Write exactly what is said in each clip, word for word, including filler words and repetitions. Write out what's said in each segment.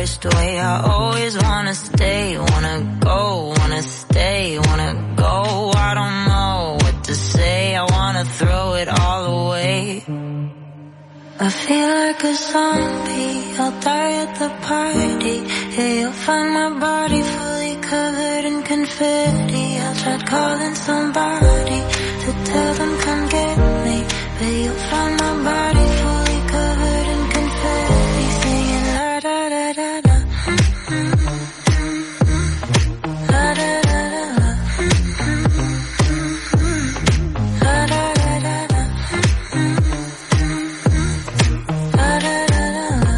wished away. I always wanna stay, wanna go, wanna stay, wanna go. I don't know what to say, I wanna throw it all away. I feel like a zombie, I'll die at the party. Yeah, you'll find my body fully covered in confetti. I tried calling somebody to tell them come get me, but you'll find my body fully covered in confetti. Singing la da da da da, la da da da da, la da da da da, la da da da.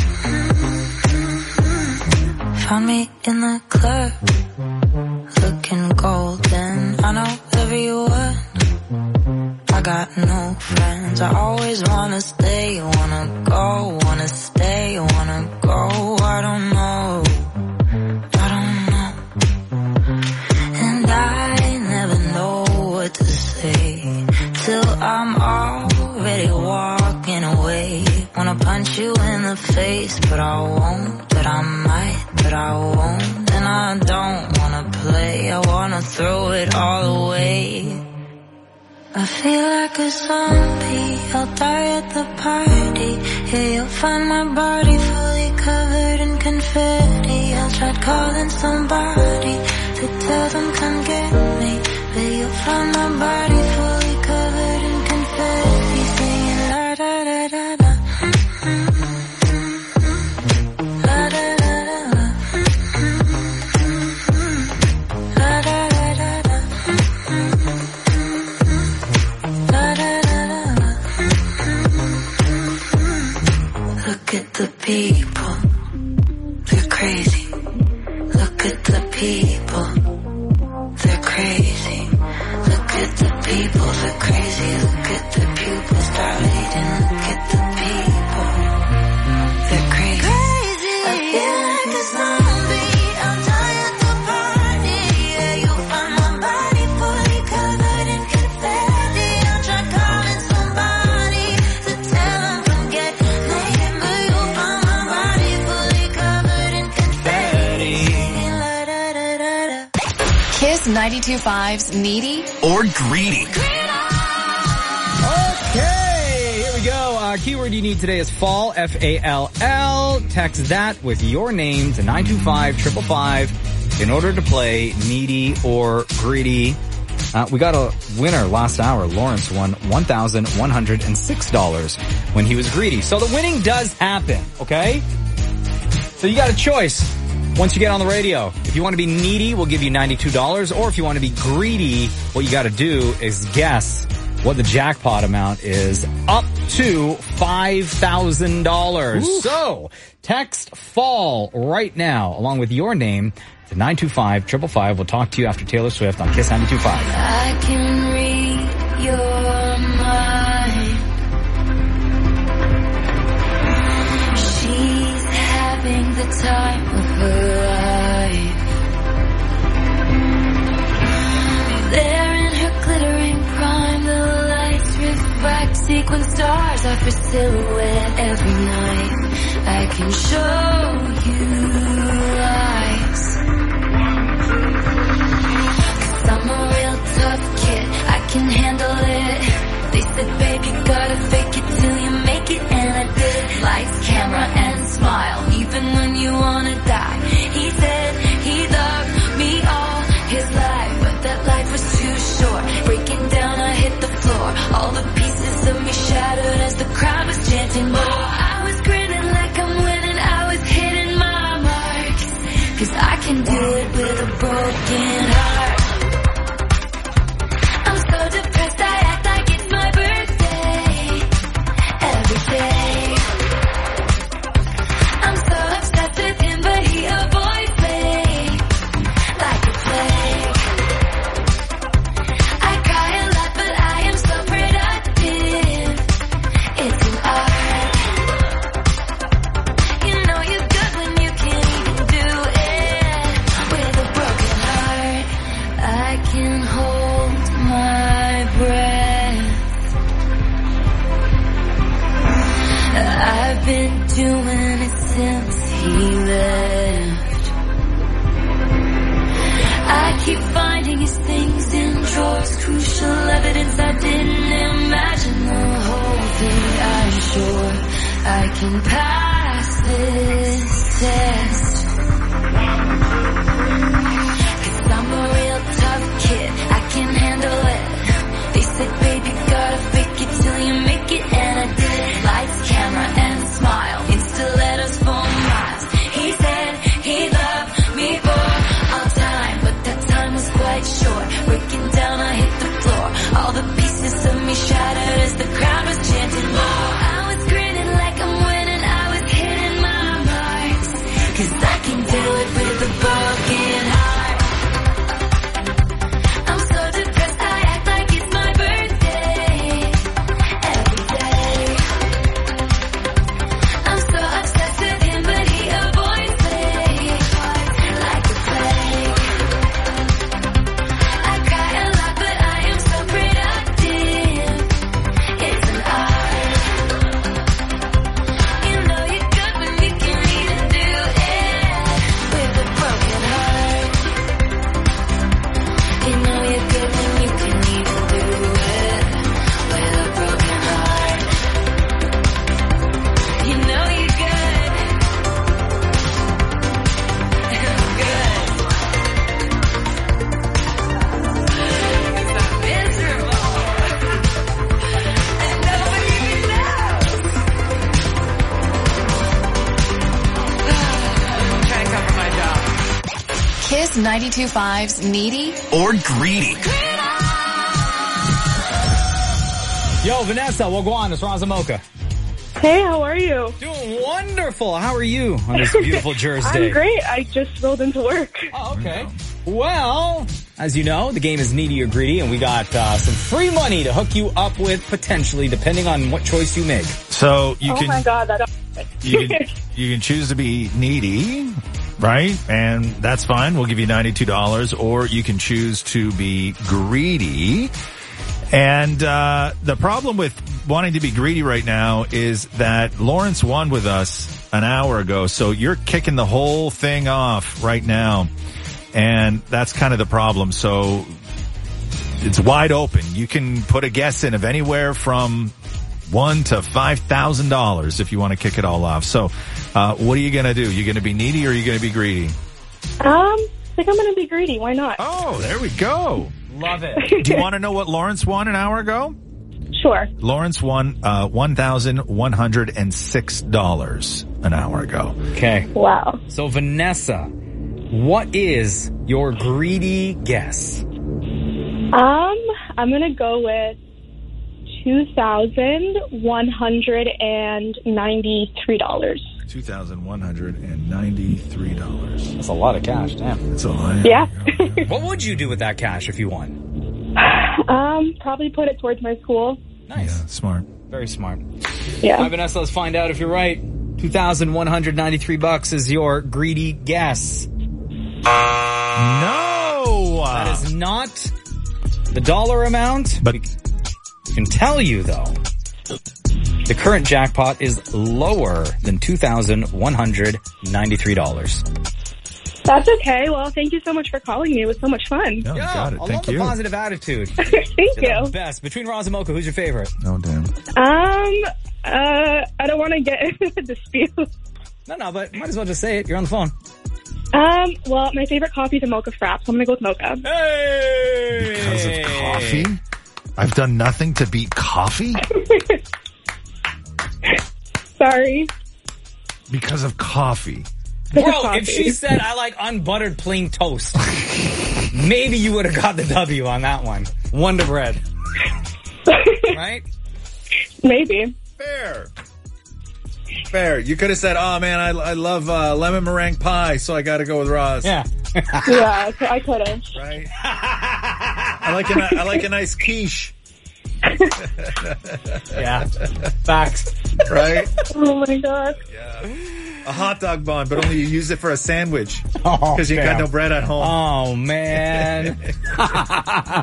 Found me in the club, looking golden. I know every word, I got no friends. I always wanna stay, wanna go, wanna stay, wanna go. I don't know, I don't know. And I never know what to say till I'm already walking away. Wanna punch you in the face, but I won't, but I might, but I won't. And I don't wanna play, I wanna throw it all away. I feel like a zombie, I'll die at the party. Yeah, you'll find my body fully covered in confetti. I tried calling somebody to tell them come get me, but you'll find my body fully covered in confetti. Singing la da da da da, la da da da da, la da da da da, la da da da. Look at the people, they're crazy. Look at the people, they're crazy. Look at the people, they're crazy. Look at the pupils dilating. Look at the people, they're crazy. I feel like a zombie, I'll die at the party. Yeah, you'll find my body fully covered in confetti. I'll try calling somebody to tell them come get me, but you'll find my body fully covered in confetti. Singing la da da da da. Kiss ninety-two point five's Needy or Greedy. Okay, here we go. Uh, keyword you need today is fall, F A L L. Text that with your name to nine two five, five five five in order to play Needy or Greedy. Uh, we got a winner last hour. Lawrence won one thousand one hundred six dollars when he was greedy. So the winning does happen, okay? So you got a choice once you get on the radio. If you want to be needy, we'll give you ninety-two dollars. Or if you want to be greedy, what you got to do is guess what the jackpot amount is, up to five thousand dollars. So text fall right now along with your name to nine two five, five five five. We'll talk to you after Taylor Swift on Kiss ninety-two point five. I can read your mind. She's having the time of her life. There in her glittering prime, the lights refract, sequin stars are for silhouette every night. I can show you lights, 'cause I'm a real tough kid, I can handle it. They said, baby, gotta fake it till you make it, and I did. Lights, camera, and smile, even when you wanna die. He said he loved me all his life, but that life was too short. Breaking down, I hit the floor. All the pieces of me shattered as the crowd was chanting more. I was grinning like I'm winning, I was hitting my marks, 'cause I can do it with a broken heart. I'm so depressed, I act like it's my birthday every day. I'm so obsessed with him, but he avoids me like a plague. I cry a lot, but I am so productive. It's an art. You know you're good when you can't even do it with a broken heart. I can hold my breath. I've been doing it since he left. I keep finding his things in drawers, crucial evidence I didn't imagine. The whole thing, I'm sure I can pass this test. Cause I'm a real tough kid, I can handle it. They said, baby, gotta fake it till you make it, and I did. Lights, camera, and smile, insta letters for miles. He said he loved me for all time, but that time was quite short. Breaking down, I hit the floor. All the pieces of me shattered as the crowd was chanting more. I was grinning like I'm winning, I was hitting my marks. Cause I can do it with a broken heart. I'm so depressed, I act like it's my birthday. Every day I'm so obsessed with him, but he avoids me like a plague. I cry a lot, but I am so productive. It's an art. You know you're good when you can even do it with a broken heart. You know you're good when you can even do it with a broken heart. You know you're good. I'm good. 'Cause I'm miserable. And nobody even knows. I'm trying to cover my job. Kiss ninety-two point five's Needy or greedy. Yo, Vanessa, Wagwan, it's Razamoka. Hey, how are you? Doing wonderful. How are you on this beautiful Jersey day? I'm great. I just rolled into work. Oh, okay. Well, as you know, the game is Needy or Greedy, and we got uh, some free money to hook you up with, potentially, depending on what choice you make. So you oh can my God, that. you can you can choose to be needy, right? And that's fine. We'll give you ninety-two dollars, or you can choose to be greedy. And uh the problem with wanting to be greedy right now is that Lawrence won with us an hour ago, so you're kicking the whole thing off right now. And that's kind of the problem. So it's wide open. You can put a guess in of anywhere from one to five thousand dollars if you want to kick it all off. So, uh, what are you going to do? You going to be needy or are you going to be greedy? Um, I think I'm going to be greedy. Why not? Oh, there we go. Love it. Do you want to know what Lawrence won an hour ago? Sure. Lawrence won, uh, one thousand one hundred six dollars an hour ago. Okay. Wow. So, Vanessa, what is your greedy guess? Um, I'm going to go with two thousand one hundred ninety-three dollars. two thousand one hundred ninety-three dollars. That's a lot of cash, damn. That's a lot. Yeah. What would you do with that cash if you won? um, probably put it towards my school. Nice. Yeah, smart. Very smart. Yeah. All right, Vanessa, let's find out if you're right. two thousand one hundred ninety-three bucks is your greedy guess. No! That is not the dollar amount. But we can tell you, though, the current jackpot is lower than two thousand one hundred ninety-three dollars. That's okay. Well, thank you so much for calling me. It was so much fun. no, Yeah, got it. I Thank love you. the positive attitude. Thank You're the you. best. Between Roz and Mocha, who's your favorite? No, damn. Um, uh, I don't want to get into a dispute. No, no, but might as well just say it. You're on the phone. Um, well, my favorite coffee is a mocha frap, so I'm going to go with mocha. Hey! Because of coffee? I've done nothing to beat coffee? Sorry. Because of coffee. Bro, coffee. if she said I like unbuttered plain toast, maybe you would have got the W on that one. Wonder Bread. Right? Maybe. Fair. Fair. You could have said, oh man, I, I love uh, lemon meringue pie, so I got to go with Roz. Yeah. Yeah, so I could have. Right? I like a, I like a nice quiche. Yeah. Facts. Right? Oh my God. A hot dog bun, but only you use it for a sandwich. Oh, Because you got damn. no bread at home. Oh, man. All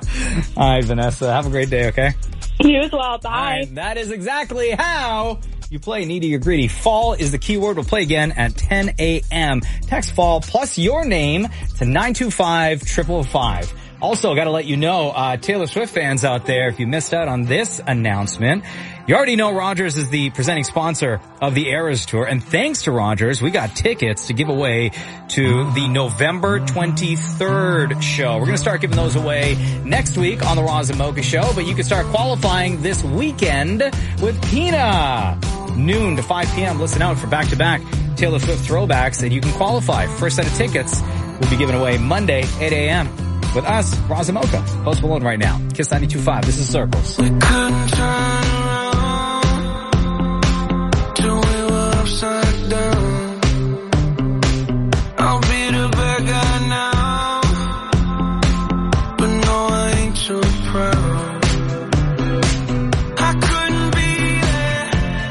right, Vanessa. Have a great day, okay? You as well. All Bye. right, that is exactly how You play Needy or Greedy. Fall is the keyword. We'll play again at ten a.m. Text fall plus your name to nine two five, five five five. Also, got to let you know, uh, Taylor Swift fans out there, if you missed out on this announcement, you already know Rogers is the presenting sponsor of the Eras Tour. And thanks to Rogers, we got tickets to give away to the November twenty-third show. We're going to start giving those away next week on the Roz and Mocha Show, but you can start qualifying this weekend with Pina. Noon to five p.m. Listen out for back-to-back Taylor Swift throwbacks, and you can qualify. First set of tickets will be given away Monday, eight a.m. with us, Roz and Mocha. Post Malone right now. Kiss ninety-two point five. This is Circles. We couldn't turn around till we were upside down. I'll be the bad guy now, but no, I ain't too proud. I couldn't be there,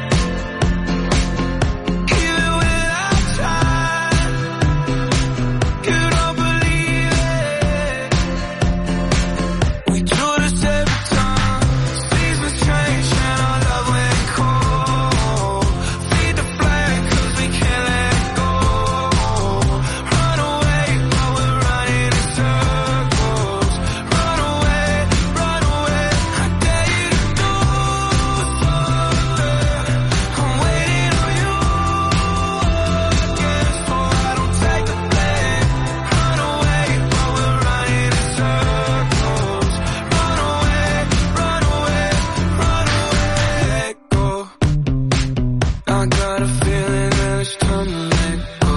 even without trying. You don't believe it. We do this every time. Seasons change and our love went cold. Feed the flag 'cause we can't let it go. Run away, but we're running in circles. Run away, run away. I dare you to do something. I'm waiting on you again, so I don't take the blame. Run away, but we're running in circles. Run away, run away, run away. Let go. I got a feeling that it's time to let go.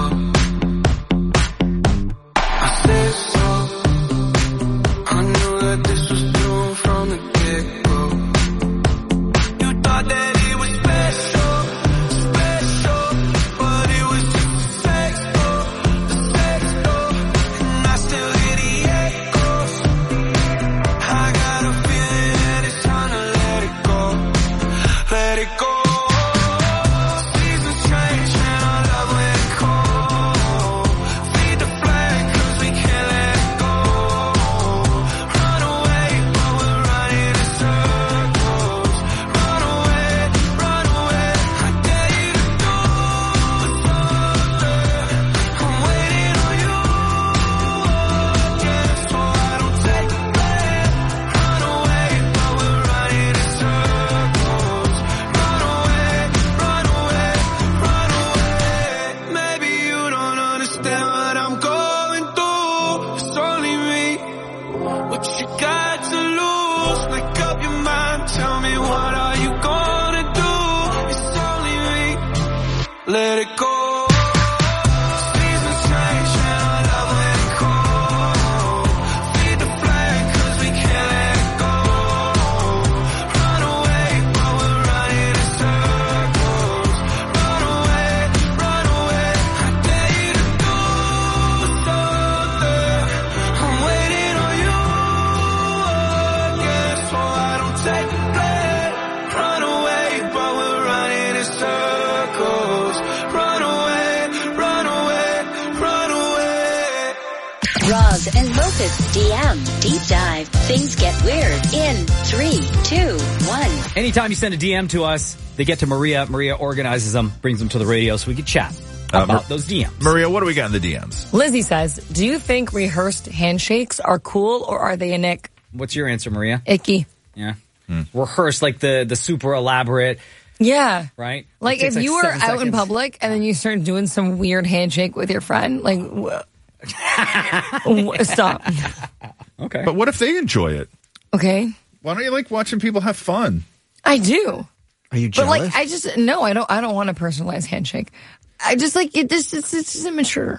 I said so. I knew that this was doomed from the get-go. You thought that it was special, special, but it was just a sex door, a sex door, and I still hear the echoes. I got a feeling that it's time to let it go, let it go. Seasons change and our love went cold. Feed the flag 'cause we can't let it go. Run away, but we're running in circles. Run away, run away. I dare you to do something. I'm waiting on you again, so I don't take the blame. Run away, but we're running in circles. Run away, run away, run away. Maybe you don't understand what I'm going through. It's only me. What you got to lose? Make up your mind. Tell me, what are you gonna do? It's only me. Let it go. Seasons change and our love went cold. Feed the flag 'cause we can't let it go. Run away, but we're running in circles. Run away, run away. I dare you to do something. I'm waiting on you again, so I don't take the blame. Run away, but we're running in circles. Run away, run away, run away. Roz and Mocha's D M Deep Dive. Things get weird in three, two, one. Anytime you send a D M to us, they get to Maria. Maria organizes them, brings them to the radio so we can chat Uh, about Mar- those D Ms. Maria, what do we got in the D Ms? Lizzie says, do you think rehearsed handshakes are cool or are they a nick? What's your answer, Maria? Icky. Yeah. Rehearsed, like the, the super elaborate, Yeah. right? Like It if takes you were seven out in seconds. public and then you start doing some weird handshake with your friend, like, wh- wh- stop. Okay. But what if they enjoy it? Okay. Why don't you like watching people have fun? I do. Are you But jealous? like, I just, no, I don't, I don't want a personalized handshake. I just like it. This, it's, it's immature.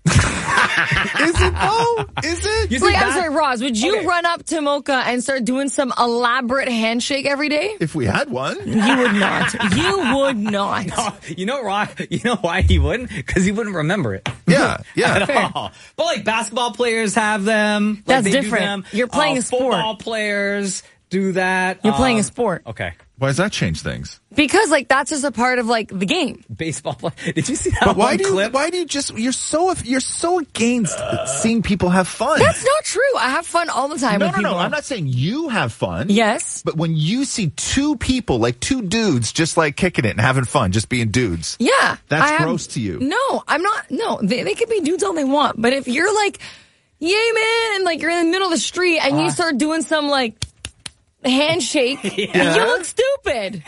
Is it though? Is it? You Like, think I'm that- sorry, Roz, would you Okay. run up to Mocha and start doing some elaborate handshake every day? If we had one. You would not. You would not. You know why? You know why he wouldn't? Because he wouldn't remember it. Yeah, yeah. At all. But like basketball players have them. Like That's they do different. them. You're playing uh, a sport. Football players, do that. You're playing a Um, sport. Okay. Why does that change things? Because, like, that's just a part of, like, the game. Baseball play. Did you see that But why one do you, clip? why do you just you're so you're so against seeing people have fun? That's not true. I have fun all the time no, with no, people. no. I'm not saying you have fun. Yes. But when you see two people, like two dudes, just like kicking it and having fun, just being dudes. Yeah. That's I am- gross to you. No, I'm not. No, they, they can be dudes all they want. But if you're like, yay, man, and like you're in the middle of the street and Uh-huh. you start doing some like handshake, Yeah. you look stupid.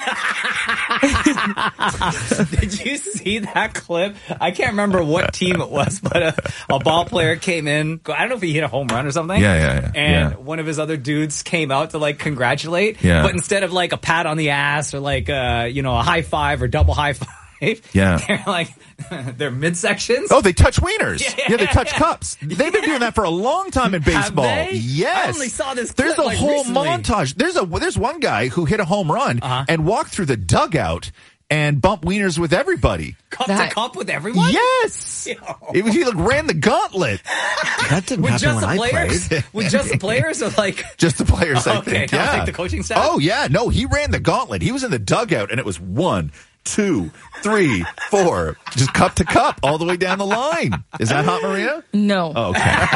Did you see that clip? I can't remember what team it was, but a, a ball player came in. I don't know if he hit a home run or something. Yeah, yeah, yeah. And Yeah. one of his other dudes came out to like congratulate. Yeah. But instead of like a pat on the ass or like uh, you know, a high five or double high five. Yeah. They're like they're midsections. Oh, they touch wieners. Yeah. Yeah, they touch cups. They've been doing that for a long time in baseball. they? Yes. I only saw this There's clip, a like, whole recently. montage. There's a there's one guy who hit a home run Uh-huh. and walked through the dugout and bumped wieners with everybody. Cup That- to cup with everyone? Yes. Yo. It was, he like ran the gauntlet. That didn't With happen just when the I players? played. With just the players or like Just the players, I Okay, think. not Yeah. like the coaching staff? Oh, yeah. No, he ran the gauntlet. He was in the dugout, and it was one, two, three, four, just cup to cup all the way down the line. Is that hot, Maria? No. Oh,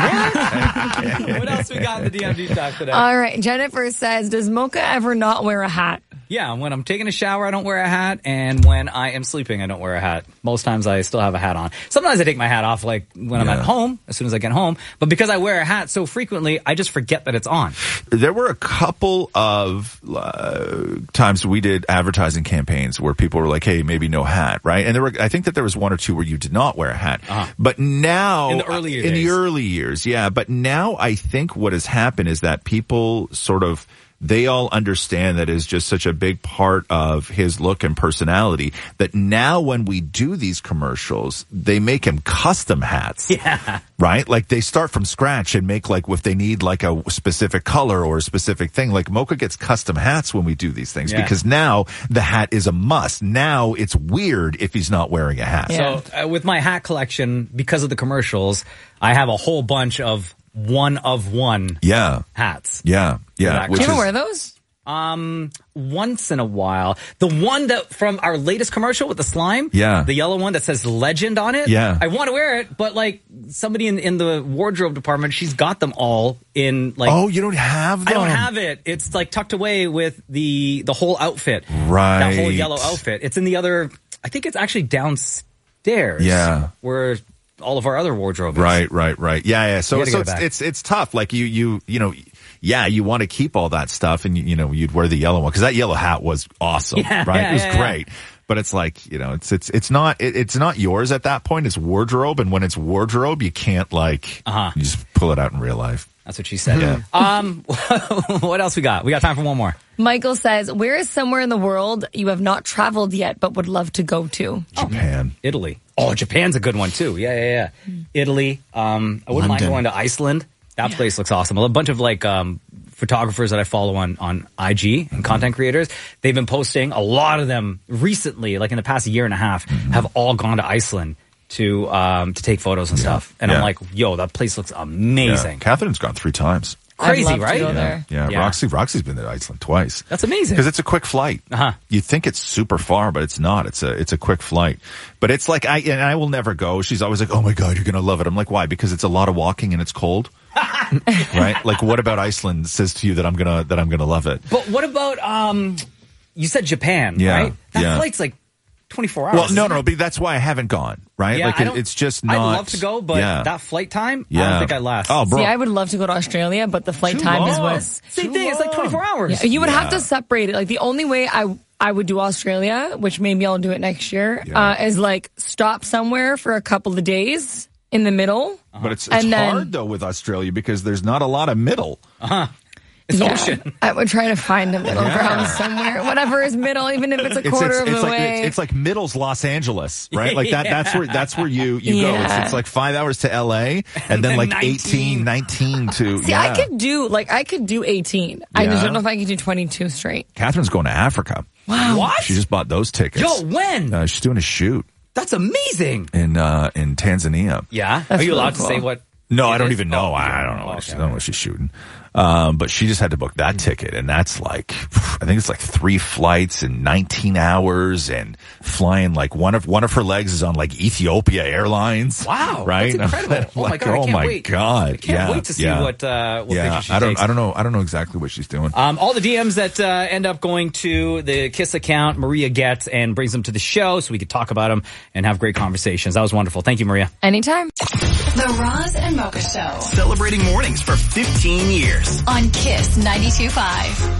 okay. what else we got in the D M V talk today? All right. Jennifer says, does Mocha ever not wear a hat? Yeah, when I'm taking a shower, I don't wear a hat, and when I am sleeping, I don't wear a hat. Most times, I still have a hat on. Sometimes I take my hat off, like when I'm Yeah. at home, as soon as I get home. But because I wear a hat so frequently, I just forget that it's on. There were a couple of uh, times we did advertising campaigns where people were like, hey, maybe no hat, right? And there were, I think that there was one or two where you did not wear a hat. Uh-huh. But now, In the earlier in the days. early years, yeah. But now I think what has happened is that people sort of, they all understand that is just such a big part of his look and personality that now when we do these commercials, they make him custom hats. Yeah. Right? Like they start from scratch and make like if they need like a specific color or a specific thing, like Mocha gets custom hats when we do these things Yeah. because now the hat is a must. Now it's weird if he's not wearing a hat. Yeah. So uh, with my hat collection, because of the commercials, I have a whole bunch of one of one Yeah. hats. Yeah. Yeah. Exactly. Which Do you ever is- wear those? Um, once in a while. The one that from our latest commercial with the slime, Yeah. the yellow one that says legend on it. Yeah. I want to wear it, but like somebody in in the wardrobe department, she's got them all in like. Oh, you don't have them? I don't have it. It's like tucked away with the the whole outfit. Right. That whole yellow outfit. It's in the other. I think it's actually downstairs. Yeah. Where all of our other wardrobe is. Right, right, right. Yeah, yeah. So, You gotta so get it it's, back. it's it's tough. Like you, you, you know, yeah, you want to keep all that stuff, and you, you know, you'd wear the yellow one because that yellow hat was awesome, Yeah, right? yeah, it was yeah, yeah. great. But it's like, you know, it's it's it's not it, it's not yours at that point. It's wardrobe, and when it's wardrobe, you can't like Uh-huh. you just pull it out in real life. That's what she said. Um, what else we got? We got time for one more. Michael says, where is somewhere in the world you have not traveled yet but would love to go to? Japan. Italy. Oh, Japan's a good one too. Yeah, yeah, yeah. Italy. Um, I wouldn't mind London. going to Iceland. That place looks awesome. A bunch of like um, photographers that I follow on on I G and content creators. They've been posting. A lot of them recently, like in the past year and a half, have all gone to Iceland to um, to take photos and stuff. And Yeah. I'm like, yo, that place looks Yeah. amazing. Catherine's gone three times. Crazy, I'd love to right? go Yeah. there. Yeah, Yeah. Roxy Roxy's been to Iceland twice. That's amazing. Because it's a quick flight. Uh-huh. You think it's super far, but it's not. It's a it's a quick flight. But it's like I and I will never go. She's always like, "Oh my god, you're gonna love it." I'm like, "Why?" Because it's a lot of walking and it's cold. Right? Like, what about Iceland says to you that I'm gonna that I'm gonna love it? But what about um? You said Japan, Yeah, right? That yeah. flight's like twenty-four hours. Well, no, isn't no, it? but that's why I haven't gone. Right? Yeah, like I it, don't- it's just not. I'd love to go, but yeah. that flight time, I yeah. don't think I'd last. Oh, bro. See, I would love to go to Australia, but the flight Too time is long. what. Same thing. It's like twenty-four hours. Yeah, you would have Yeah. to separate it. Like the only way I I would do Australia, which maybe I'll do it next year, Yeah. uh, is like stop somewhere for a couple of days in the middle. But it's, it's And then- hard though with Australia because there's not a lot of middle. It's Yeah, ocean. I would try to find a middle Yeah. ground somewhere, whatever is middle, even if it's a It's, quarter it's, of it's the like way. it's, it's like middle's Los Angeles, right? Like that. Yeah. That's where that's where you you go. It's, Yeah. it's like five hours to L A and then then like nineteen. eighteen, nineteen to. See, yeah. I could do like I could do eighteen. I just Yeah. don't know if I could do twenty-two straight. Catherine's going to Africa. Wow. What? She just bought those tickets. Yo, when? Uh, she's doing a shoot That's amazing. in uh, in Tanzania. Yeah. That's Are you really allowed cool. to say what No, I It don't is? even know. Oh, I don't know. okay. What she, I don't know what she's shooting. Um, but she just had to book that ticket, and that's like, I think it's like three flights in nineteen hours, and flying like one of one of her legs is on like Ethiopia Airlines. Wow, right? that's incredible. Oh my Like, god, I oh can't my wait. god, I can't yeah, wait to see yeah. what uh, what yeah, pictures she I don't, takes. I don't know, I don't know exactly what she's doing. Um, all the D Ms that uh, end up going to the Kiss account, Maria gets and brings them to the show so we could talk about them and have great conversations. That was wonderful. Thank you, Maria. Anytime. The Roz and Mocha Show Celebrating mornings for fifteen years. on Kiss ninety-two point five.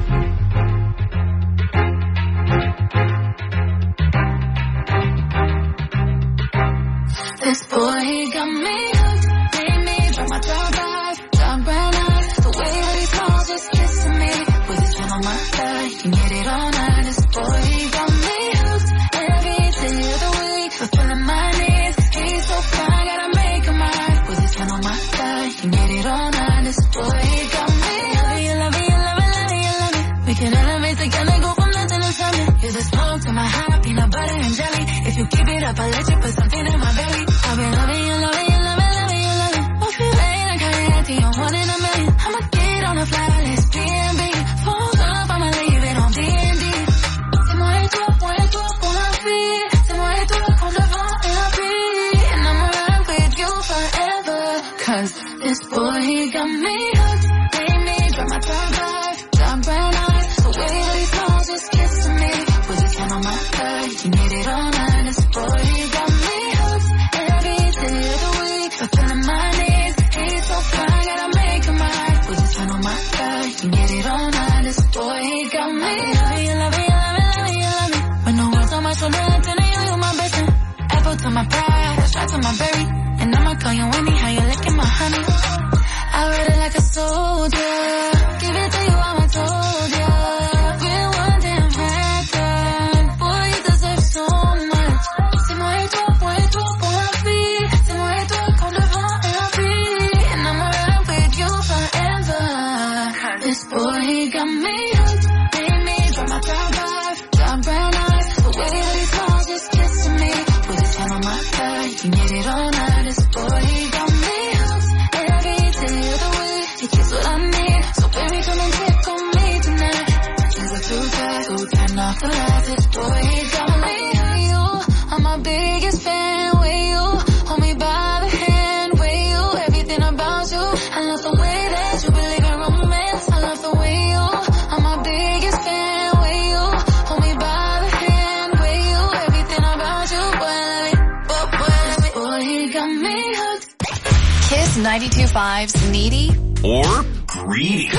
This boy, he got me hooked, made me drop my top off, dark brown eyes, the way that he smiles just kissing me, with his chin on my thigh, you can get it all night. This boy, he got me hooked, every day of the week, fulfilling my needs, he's so fine, gotta make him mine, with his chin on my thigh, you can get it all night. This boy, he got me hooked, you love it, you love it, love it, you love it, we can elevate together, go from nothing to something, you're the smoke to my high, peanut butter and jelly, if you keep it up, I'll let you put something in my belly. I've been loving you, loving you, loving, loving you, loving. Won't you lay in Cayenne, you're one in a million. I'ma get on a flight list, B and B. Phones up, I'ma leave it on D and D. C'est moi et toi, moi et toi pour la vie. C'est moi et toi qu'on devant et la vie. And I'ma ride with you forever. Cause this boy, he got me hooked. Made me drop my top off, dark brown eyes. The way that he smiles just kissing me. With his hand on my thigh, you need it all night. This boy, he got me hooked. Every day of the week, fulfilling my needs. He's so fine, gotta make him mine. With his hand on my thigh, you can get it all night. This boy, he got me. Love it, you love it, you love it, love it, you love it. When no words on my shoulder, I'm telling you, you're my best friend. Apple to my pie, shot to my berry. And I'ma call you Wendy, how you licking my honey. I read it like a soldier. Give it to you, how I told ya. We're one damn record. Boy, you deserve so much. C'est moi et toi, moi et toi pour la vie. C'est moi et toi qu'on devant et la vie. And I'ma ride with you forever. This boy, he got me hooked. Made me drop my top off, dark brown eyes. The way that he smiles just kissing me. With his hand on my thigh, you can get it all night. This boy, he got me hooked. Every day of the week, he gets what I need. So baby, come and take on me tonight. Things are too fast, so turn off the lights. This boy, he got me hooked. You are my biggest fan. With you, hold me by the hand. With you, everything about you. I love the way that you believe in romance. I love the way you are my biggest fan. With you, hold me by the hand. With you, everything about you. Boy, I love it. Boy, boy, I love it. Boy, he got me hooked. Kiss ninety-two point five's Needy Or greedy.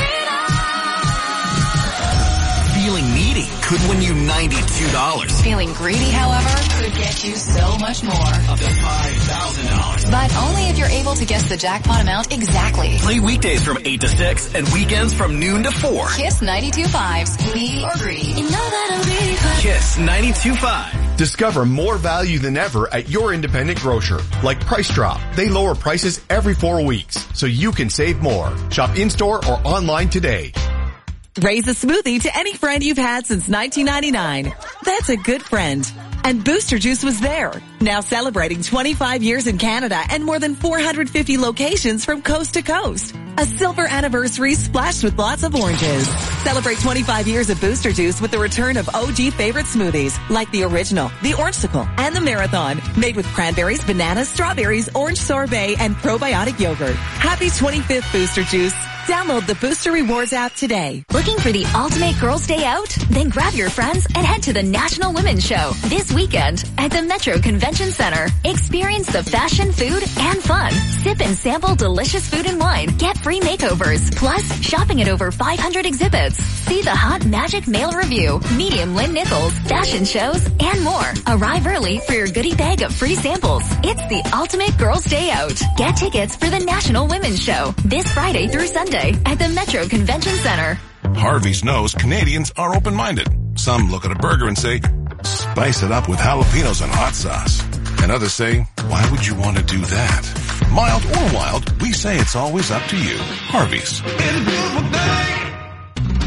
Feeling needy could win you ninety-two dollars. Feeling greedy, however, could get you so much more. Up to five thousand dollars. But only if you're able to guess the jackpot amount exactly. Play weekdays from eight to six and weekends from noon to four. Kiss ninety-two point five's Needy or Greedy. You know that I'll be hurt. Kiss ninety-two point five. Discover more value than ever at your independent grocer. Like Price Drop. They lower prices every four weeks, so you can save more. Shop in-store or online today. Raise a smoothie to any friend you've had since nineteen ninety-nine. That's a good friend. And Booster Juice was there. Now celebrating twenty-five years in Canada and more than four hundred fifty locations from coast to coast. A silver anniversary splashed with lots of oranges. Celebrate twenty-five years of Booster Juice with the return of O G favorite smoothies like the original, the Orangesicle, and the Marathon. Made with cranberries, bananas, strawberries, orange sorbet, and probiotic yogurt. Happy twenty-fifth Booster Juice. Download the Booster Rewards app today. Looking for the ultimate girls' day out? Then grab your friends and head to the National Women's Show this weekend at the Metro Convention Center. Experience the fashion, food, and fun. Sip and sample delicious food and wine. Get free makeovers. Plus, shopping at over five hundred exhibits. See the Hot Magic Male Review, Medium Lynn Nichols, fashion shows, and more. Arrive early for your goodie bag of free samples. It's the ultimate girls' day out. Get tickets for the National Women's Show this Friday through Sunday at the Metro Convention Center. Harvey's knows Canadians are open-minded. Some look at a burger and say, spice it up with jalapenos and hot sauce. And others say, why would you want to do that? Mild or wild, we say it's always up to you. Harvey's. It's a beautiful day.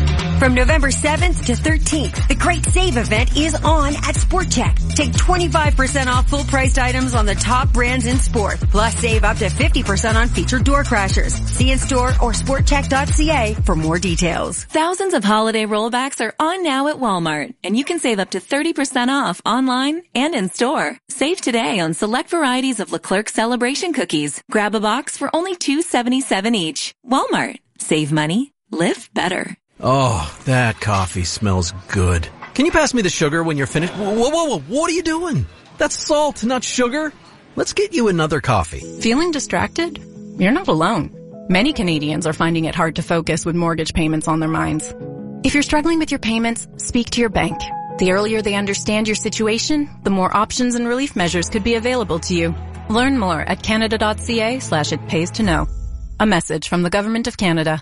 From November seventh to thirteenth, the Great Save event is on at Sport Check. Take twenty-five percent off full-priced items on the top brands in sport. Plus, save up to fifty percent on featured door crashers. See in store or sport check dot c a for more details. Thousands of holiday rollbacks are on now at Walmart, and you can save up to thirty percent off online and in store. Save today on select varieties of Leclerc Celebration cookies. Grab a box for only two seventy-seven each. Walmart. Save money. Live better. Oh, that coffee smells good. Can you pass me the sugar when you're finished? Whoa, whoa, whoa, what are you doing? That's salt, not sugar. Let's get you another coffee. Feeling distracted? You're not alone. Many Canadians are finding it hard to focus with mortgage payments on their minds. If you're struggling with your payments, speak to your bank. The earlier they understand your situation, the more options and relief measures could be available to you. Learn more at canada.ca slash it pays to know. A message from the Government of Canada.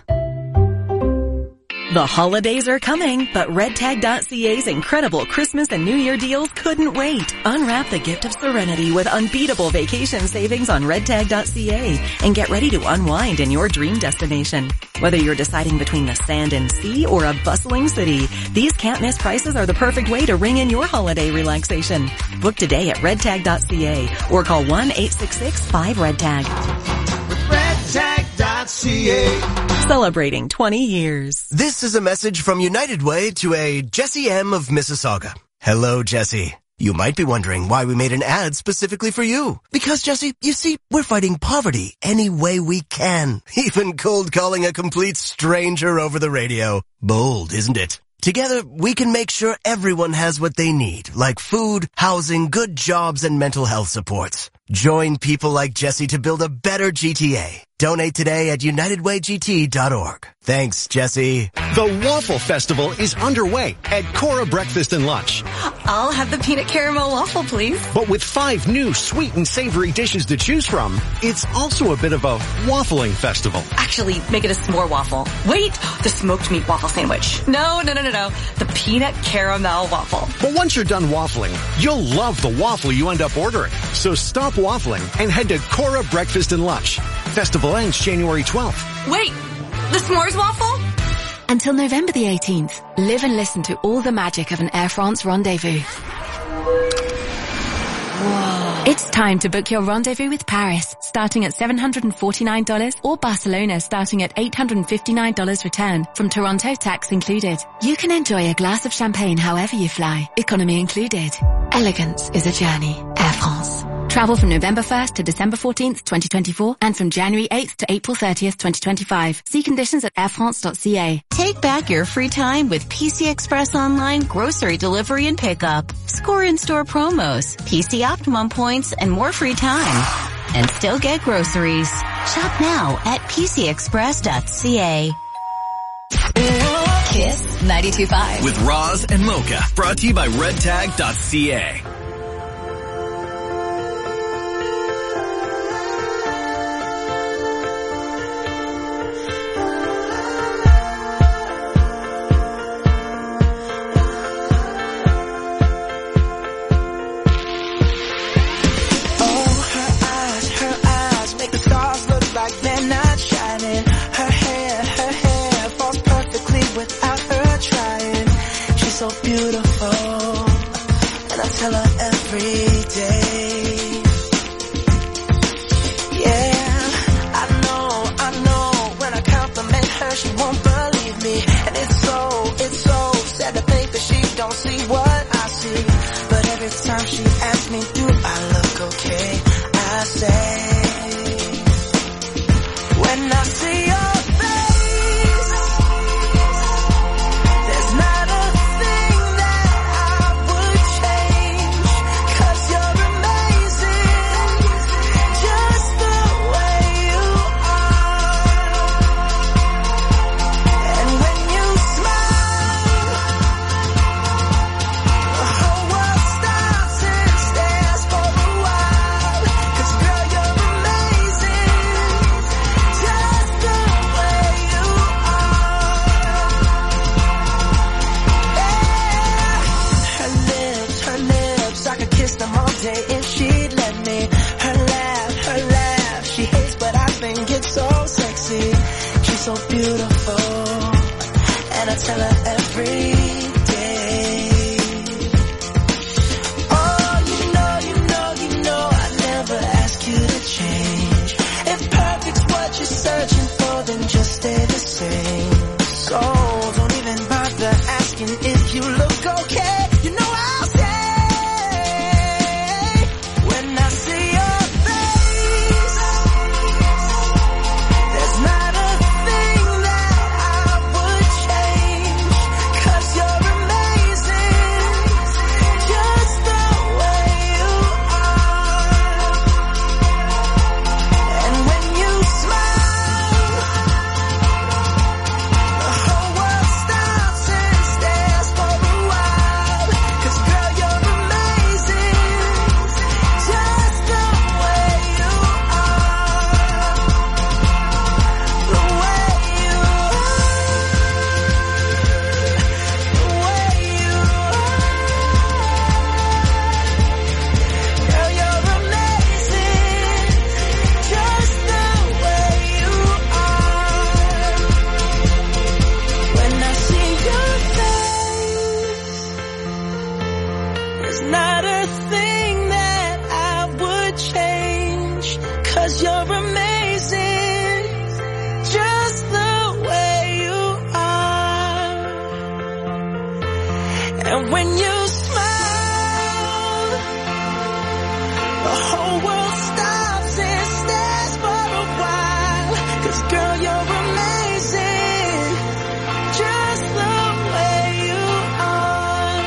The holidays are coming, but red tag dot c a's incredible Christmas and New Year deals couldn't wait. Unwrap the gift of serenity with unbeatable vacation savings on red tag dot c a and get ready to unwind in your dream destination. Whether you're deciding between the sand and sea or a bustling city, these can't-miss prices are the perfect way to ring in your holiday relaxation. Book today at red tag dot c a or call one eight six six five red tag. red tag dot c a. Celebrating twenty years. This is a message from United Way to a Jesse M. of Mississauga. Hello, Jesse. You might be wondering why we made an ad specifically for you. Because, Jesse, you see, we're fighting poverty any way we can. Even cold calling a complete stranger over the radio. Bold, isn't it? Together, we can make sure everyone has what they need, like food, housing, good jobs, and mental health supports. Join people like Jesse to build a better G T A. Donate today at united way g t dot org. Thanks, Jesse. The Waffle Festival is underway at Cora Breakfast and Lunch. I'll have the peanut caramel waffle, please. But with five new sweet and savory dishes to choose from, it's also a bit of a waffling festival. Actually, make it a s'more waffle. Wait, the smoked meat waffle sandwich. No, no, no, no, no. The peanut caramel waffle. But once you're done waffling, you'll love the waffle you end up ordering. So stop waffling and head to Cora Breakfast and Lunch. Festival ends January twelfth. Wait, the s'mores waffle? Until November the eighteenth, live and listen to all the magic of an Air France rendezvous. Whoa. It's time to book your rendezvous with Paris, starting at seven hundred forty-nine dollars, or Barcelona starting at eight hundred fifty-nine dollars return, from Toronto tax included. You can enjoy a glass of champagne however you fly, economy included. Elegance is a journey. Air France. Travel from November first to December fourteenth, twenty twenty-four, and from January eighth to April thirtieth, twenty twenty-five. See conditions at air france dot c a. Take back your free time with P C Express Online grocery delivery and pickup. Score in-store promos, P C Optimum points, and more free time. And still get groceries. Shop now at p c express dot c a. Kiss ninety-two point five. With Roz and Mocha. Brought to you by red tag dot c a. tell her every day. Oh, you know, you know, you know, I never ask you to change. If perfect's what you're searching for, then just stay the same. So don't even bother asking if you look okay. You know I'll say when I see your face, there's not a thing that I would change, 'cause you're amazing, just the way you are. And when you smile, the whole world stops and stares for a while. 'Cause girl, you're amazing, just the way you are. The way you are. The way you are. Girl, you're amazing, just the way you are. When I see your face, there's not a thing that I would change, 'cause you're amazing, just the way you are. And when you smile, the whole world stops and stares for a while. 'Cause girl, you're amazing, just the way you are.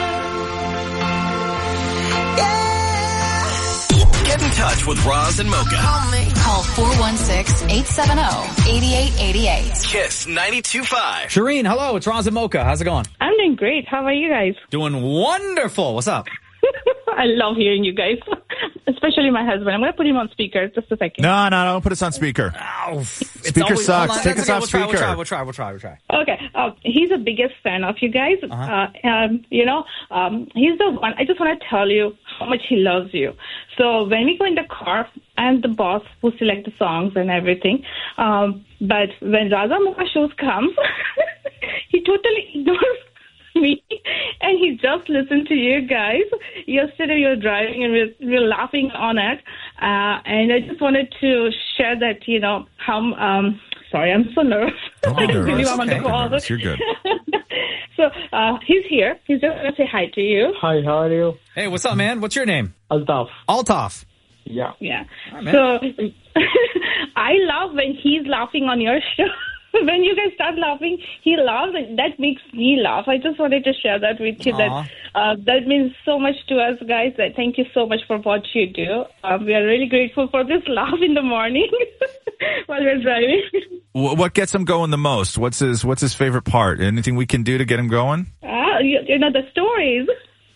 Yeah. Get in touch with Roz and Mocha. Call four one six, eight seven zero, eight eight eight eight. Kiss ninety-two point five. Shireen, hello. It's Roz and Mocha. How's it going? I'm doing great. How are you guys? Doing wonderful. What's up? I love hearing you guys, especially my husband. I'm going to put him on speaker just a second. No, no, don't put us on speaker. Ow. Speaker always- sucks. hold on. Take That's us okay. off we'll try, speaker. We'll try, we'll try, we'll try, we'll try. Okay, uh, he's the biggest fan of you guys. Uh-huh. Uh, um, you know, um, he's the one. I just want to tell you how much he loves you. So when we go in the car, I'm the boss who select the songs and everything. Um, but when Raza Mocha shows comes, he totally ignores me, and he just listened to you guys. Yesterday we were driving and we were, we were laughing on it, uh, and I just wanted to share that, you know, how, um, sorry, I'm so nervous. Don't be I can't believe nervous. I'm on the Don't be call. nervous. You're good. So uh, he's here. He's just going to say hi to you. Hi, how are you? Hey, what's up, man? What's your name? Altaf. Altaf. Yeah. Yeah. All right, man. So I love when he's laughing on your show. When you guys start laughing, he laughs, and that makes me laugh. I just wanted to share that with you. Aw. That uh, that means so much to us, guys. That thank you so much for what you do. Uh, we are really grateful for this laugh in the morning while we're driving. Wh- What gets him going the most? What's his What's his favorite part? Anything we can do to get him going? Ah, you, you know the stories.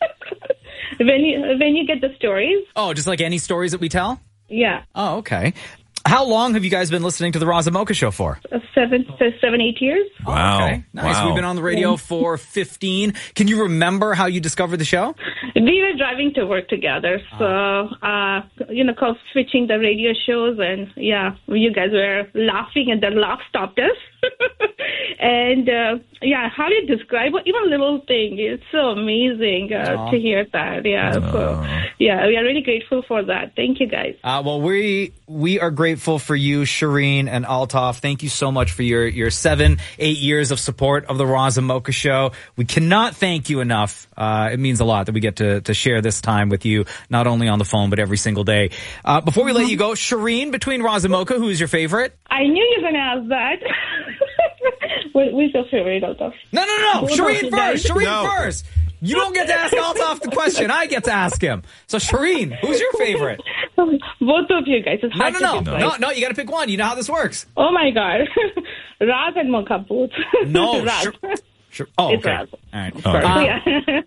when you when you get the stories, Oh, just like any stories that we tell? yeah, Oh, okay. How long have you guys been listening to the Roz and Mocha show for? uh, seven, seven, eight years. Wow. Okay, nice. Wow. We've been on the radio for fifteen. Can you remember how you discovered the show? We were driving to work together, so uh, you know, called switching the radio shows, and yeah, you guys were laughing, and the laugh stopped us. And uh, yeah, how do you describe it? Even a little thing? It's so amazing uh, Aw. to hear that. Yeah, so yeah, we are really grateful for that. Thank you, guys. Uh, well, we we are grateful for you, Shireen and Altaf. Thank you so much for your, your seven, eight years of support of the Roz and Mocha show. We cannot thank you enough. Uh, it means a lot that we get to, to share this time with you, not only on the phone, but every single day. Uh, before we let you go, Shireen, between Roz and Mocha, who is your favorite? I knew you were going to ask that. Wh- Who's your favorite, Altaf? No, no, no. Both of Shireen you guys. first. Shireen No. first. You don't get to ask Altaf the question. I get to ask him. So, Shireen, who's your favorite? Both of you guys. It's No, hard no, to no. decide. No, no, you got to pick one. You know how this works. Oh my God. Raz and Mocha both. No, Raz. Shir- Shir- oh, It's okay. Raz. All right. Of course. Uh, Yeah.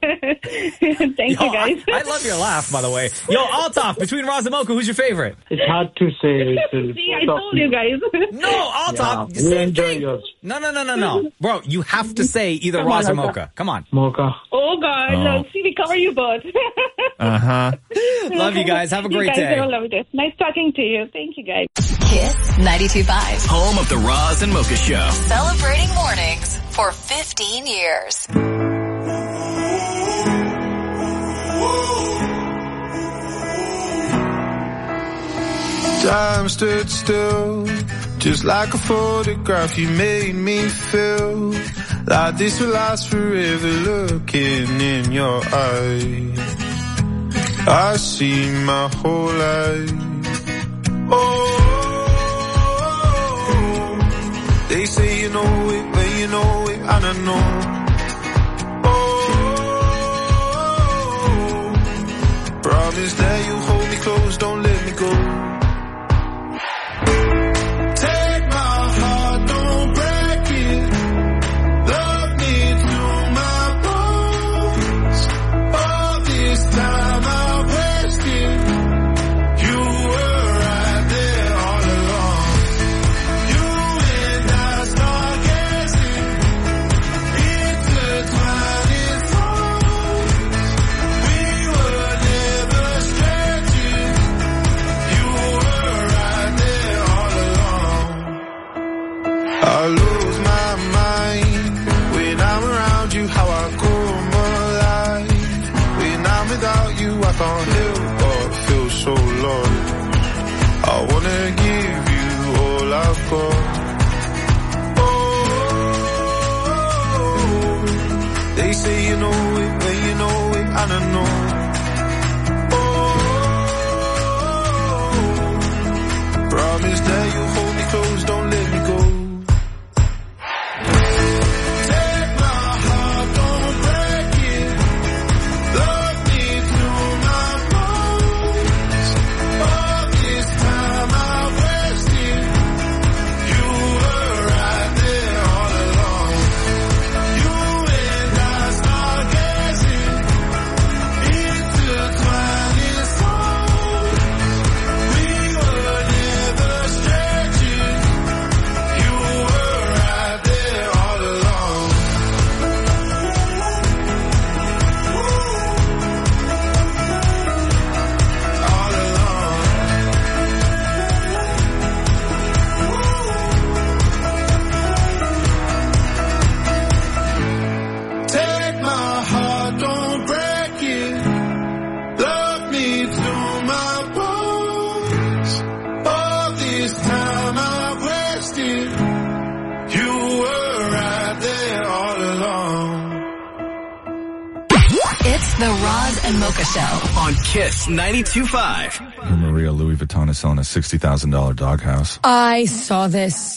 Thank yo, you, guys. I, I love your laugh, by the way. Yo, Altaf, between Roz and Mocha, who's your favorite? It's hard to say. It's, See, I told you guys. No, Altaf. Yeah, we enjoy yours. No, no, no, no, no. Bro, you have to say either Come Roz on, or Altaf. Mocha. Come on. Mocha. Oh, God. Oh. No, see, we cover you both. Uh-huh. Love you guys. Have a great you guys day. Have a lovely day. Nice talking to you. Thank you, guys. Kiss ninety-two point five. Home of the Roz and Mocha Show. Celebrating mornings. for fifteen years. Time stood still, just like a photograph. You made me feel like this will last forever. Looking in your eyes, I see my whole life. Oh, they say you know it, but you know it, and I know. Oh, promise that you hold me close, don't let me go. I lose my mind when I'm around you, how I come alive. When I'm without you, I can't help but feel so lost. I wanna give you all I've got. Oh, they say you know it, when you know it, and I know. Oh, promise that you hold me close, don't let me go. The Roz and Mocha Show on Kiss ninety-two point five. Maria, Louis Vuitton is selling a sixty thousand dollars doghouse. I saw this.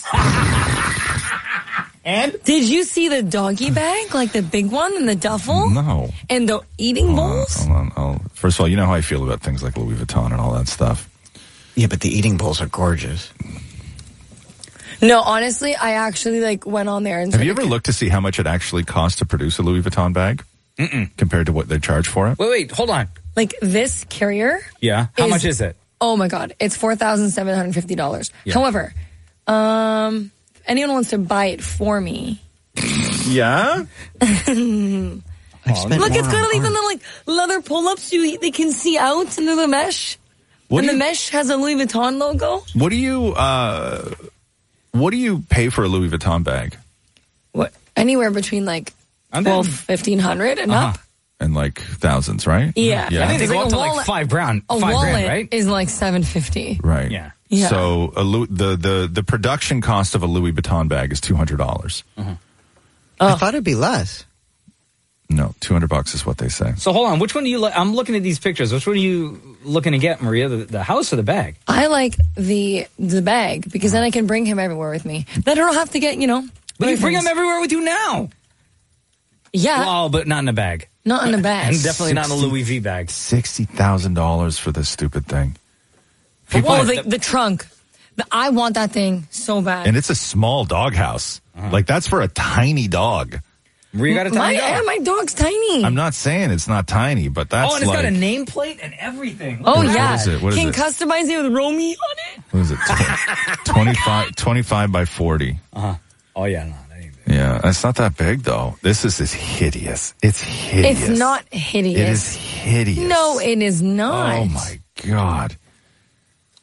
And? Did you see the doggy bag? Like the big one and the duffel? No. And the eating bowls? Hold on, hold on. First of all, you know how I feel about things like Louis Vuitton and all that stuff. Yeah, but the eating bowls are gorgeous. No, honestly, I actually like went on there and Have you ever looked to see how much it actually costs to produce a Louis Vuitton bag? Mm-mm. Compared to what they charge for it? Wait, wait, hold on. Like this carrier? Yeah. How is, much is it? Oh my God. It's four thousand seven hundred fifty dollars. Yeah. However, um, if anyone wants to buy it for me. Yeah? Look, it's got even the like leather pull-ups. You they can see out into the mesh. What and do the you- mesh has a Louis Vuitton logo. What do you, uh, what do you pay for a Louis Vuitton bag? What? Anywhere between like twelve, fifteen hundred and Uh-huh. up. And like thousands, right? Yeah. Yeah. I think they It's go like up a to like wallet- five grand, A five wallet grand, right? is like seven fifty. Right. Yeah. Yeah. So a, Lou- the, the, the production cost of a Louis Vuitton bag is two hundred dollars. I thought it'd be less. No, two hundred bucks is what they say. So hold on, which one do you like? I'm looking at these pictures. Which one are you looking to get, Maria? The, the house or the bag? I like the the bag because then I can bring him everywhere with me. Then I don't have to get, you know. But you bring things. him everywhere with you now. Yeah. Well, but not in a bag. Not in a bag. And definitely not in a Louis V bag. sixty thousand dollars for this stupid thing. Oh, the, the trunk. The, I want that thing so bad. And it's a small doghouse. Like, that's for a tiny dog. Maria got a my, tiny yeah, dog. my dog's tiny. I'm not saying it's not tiny, but that's Oh, and it's like... got a nameplate and everything. Oh, What- yeah. what is it? What is can it? customize it with Romy on it. What is it? twenty-five, twenty-five by forty. Uh-huh. Oh, yeah, no. Yeah, it's not that big, though. This is, is hideous. It's hideous. It's not hideous. It is hideous. No, it is not. Oh, my God.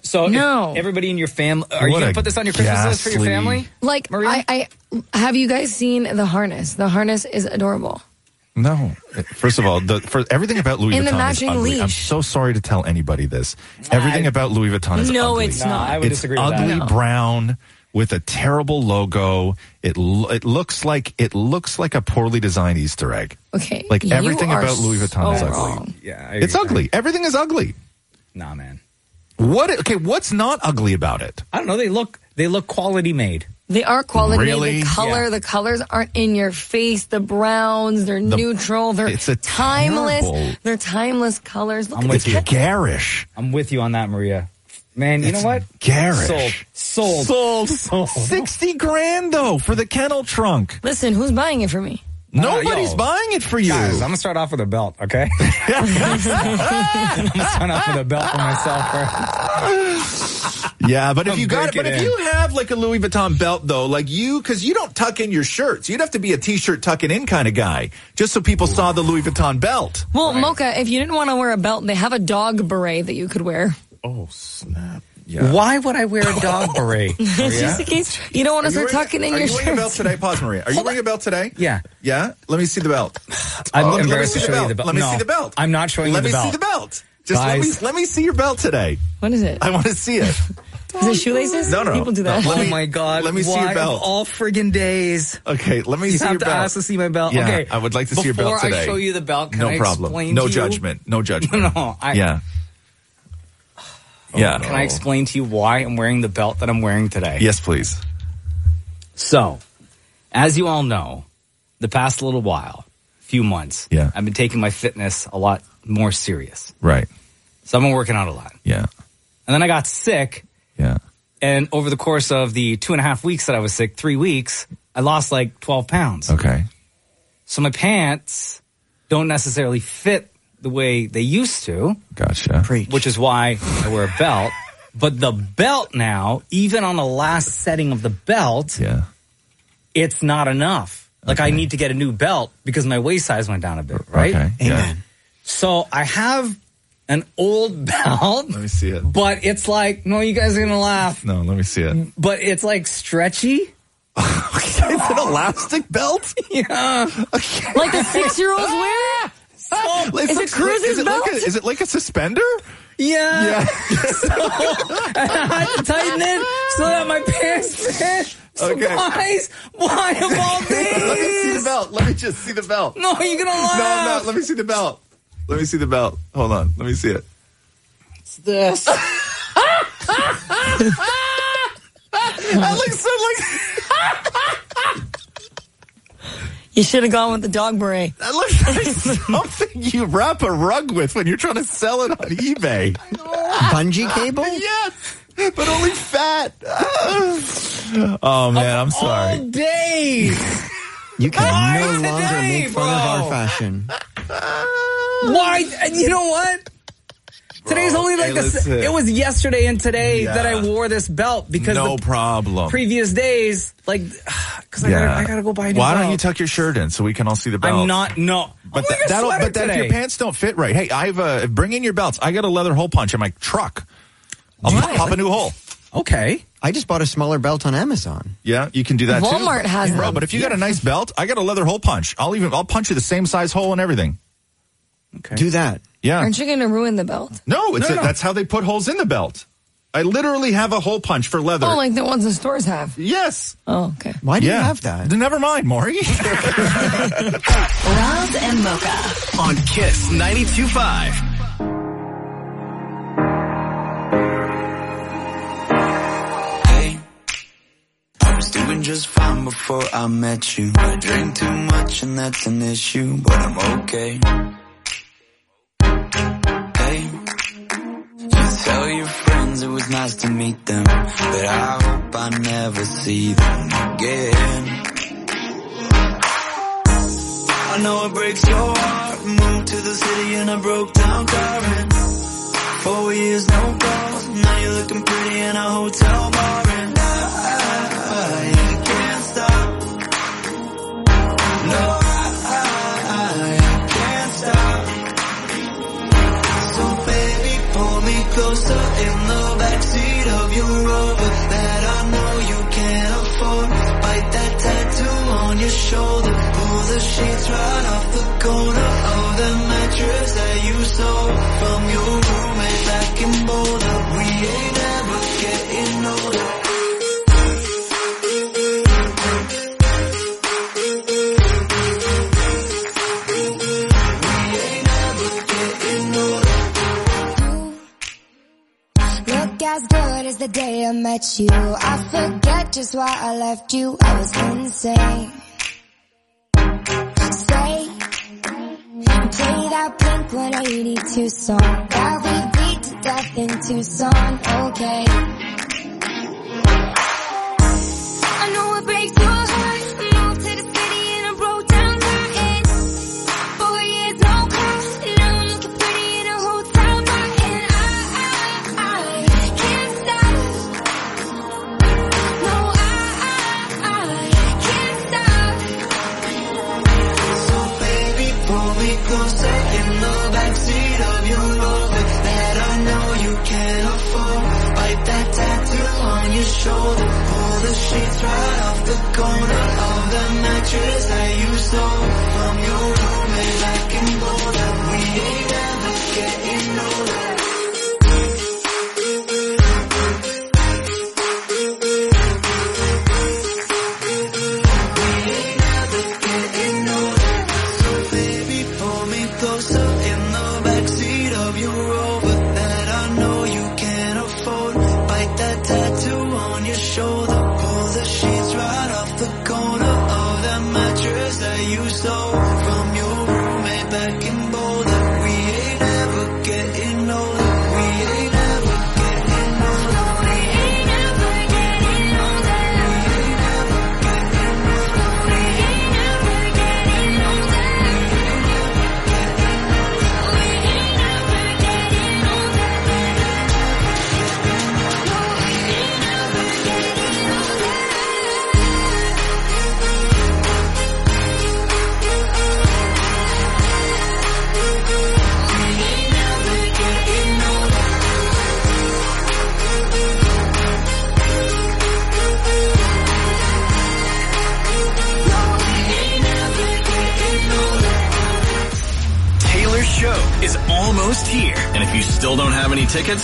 So if No. everybody in your family, are you What going a to put this on your Christmas list for your ghastly- family? Like, I, I have you guys seen the harness? The harness is adorable. No. First of all, the, for everything about Louis And the Vuitton is matching ugly. I'm leash. so sorry to tell anybody this. Everything about Louis Vuitton is No, ugly. it's No, not. I would it's disagree with that. ugly No. brown with a terrible logo. It lo- it looks like it looks like a poorly designed Easter egg. Okay. Like you everything are about Louis Vuitton is so ugly. wrong. Yeah, I It's agree. ugly. Everything is ugly. Nah, man. What? Okay, what's not ugly about it? I don't know. They look they look quality made. They are quality. Really? The color, Yeah. the colors aren't in your face. The browns, they're The- neutral. They're it's a timeless. terrible- They're timeless colors. Look I'm at with the you. Garish. I'm with you on that, Maria. Man, you It's know what? garish. Sold. Sold. Sold. Sixty grand though for the kennel trunk. Listen, who's buying it for me? Nobody's yo. buying it for you. Guys, I'm going to start off with a belt, okay? I'm going to start off with a belt for myself first. Yeah, but if I'm you got it, but breaking if in. you have like a Louis Vuitton belt though, like you, because you don't tuck in your shirts, you'd have to be a t-shirt tucking in kind of guy, just so people saw the Louis Vuitton belt. Well, Mocha, if you didn't want to wear a belt, they have a dog beret that you could wear. Oh snap! Why would I wear a dog beret? Just in case you don't want to start tucking in Are your you wearing a belt shirts. today? Pause, Maria. Are you wearing a belt today? Yeah. Yeah. Let me see the belt. I'm Oh, let me embarrassed see to the show you belt. the belt. Let me No, see the belt. I'm not showing Let you the me belt. see the belt. Just let me Guys. let me see your belt today. What is it? I want to see it. Is it shoelaces? No, no, People do that. no. Let Oh me- my God. let me see your Why belt. of all friggin' days. Okay, let me You see have your to belt. ask to see my belt. Yeah, Okay. I would like to see your belt Before today. I show you the belt, can no I problem. explain No to you- judgment. No judgment. No, no. I, yeah. yeah. Can I explain to you why I'm wearing the belt that I'm wearing today? Yes, please. So, as you all know, the past little while, few months, Yeah. I've been taking my fitness a lot more serious. Right. So I've been working out a lot. Yeah. And then I got sick. Yeah. And over the course of the two and a half weeks that I was sick, three weeks, I lost like twelve pounds. Okay. So my pants don't necessarily fit the way they used to. Gotcha. Which is why I wear a belt. But the belt now, even on the last setting of the belt, yeah. it's not enough. Like I need to get a new belt because my waist size went down a bit, right? Okay. Yeah. So I have an old belt. Let me see it. But it's like, no, you guys are going to laugh. No, let me see it. But it's like stretchy. Is it an elastic belt? Yeah. Like the six-year-olds wear? So, Is it Cruise's is it belt? Like a, is it like a suspender? Yeah. Yeah. So, and I had to tighten it so that my pants fit. Okay. Surprise! Why of all days? Let me see the belt. Let me just see the belt. No, you're going to laugh. No, I'm not. Let me see the belt. Let me see the belt. Hold on. Let me see it. It's this. I like so like. You should have gone with the dog beret. That looks like something you wrap a rug with when you're trying to sell it on eBay. Bungee cable? Yes, but only fat. Oh man, I'm sorry. All days. You can Why no longer today, make fun of bro? our fashion. Why? And you know what? Today's only like hey, a, listen. it was yesterday and today Yeah. that I wore this belt because No the problem. previous days, like, because I, Yeah. gotta, I gotta go buy a new Why belt. don't you tuck your shirt in so we can all see the belt? I'm not, no. But I'm that, wearing a that'll, sweater but that if your today. pants don't fit right, hey, I've uh, bring in your belts. I got a leather hole punch in my truck. I'll pop, pop a new hole. Okay. I just bought a smaller belt on Amazon. Yeah, you can do that too. Walmart has Bro, them. but if you got a nice belt, I got a leather hole punch. I'll even I'll punch you the same size hole and everything. Okay. Do that. Yeah. Aren't you going to ruin the belt? No, it's No, a, no. that's how they put holes in the belt. I literally have a hole punch for leather. Oh, like the ones the stores have. Yes. Oh, okay. Why do Yeah. you have that? Never mind, Maury. Roz and Mocha. On Kiss ninety-two point five. Hey, I was doing just fine before I met you. I drink too much and that's an issue, but I'm okay. Hey, you tell your friends it was nice to meet them, but I hope I never see them again. I know it breaks your heart. Moved to the city in a broke down car and four years no calls. Now you're looking pretty in a hotel bar and I, I can't stop. No, I, I can't stop. So baby, pull me closer in the backseat. sheets right off the corner of the mattress that you stole from your roommate back in Boulder. We ain't ever getting older. As good as the day I met you, I forget just why I left you. I was insane. Stay and play that Blink one eighty-two song that we beat to death in Tucson. Okay, I know it breaks your heart. I moved to the city and I broke down crying. Four years no call, now I'm looking pretty in a hotel bar. And I, I, I can't stop. No, I, I, I can't stop. So baby, pull me closer in the backseat of your Rover that I know you can't afford. Bite that tattoo on your shoulder. Pull the sheets right off the corner of the mattress that you stole from your roommate back in Boulder. We ain't ever getting older. We ain't ever getting older. So baby, pull me closer in the backseat of your Rover that I know you can't afford. Bite that tattoo on your shoulder. Pull the sheets right off the corner of that mattress that you stole from your roommate back in Boulder. We ain't ever getting older. We ain't ever getting older. We ain't ever getting older. We ain't ever getting older. We ain't ever getting older. We ain't ever getting older. Taylor's show is almost here. And if you still don't have any tickets,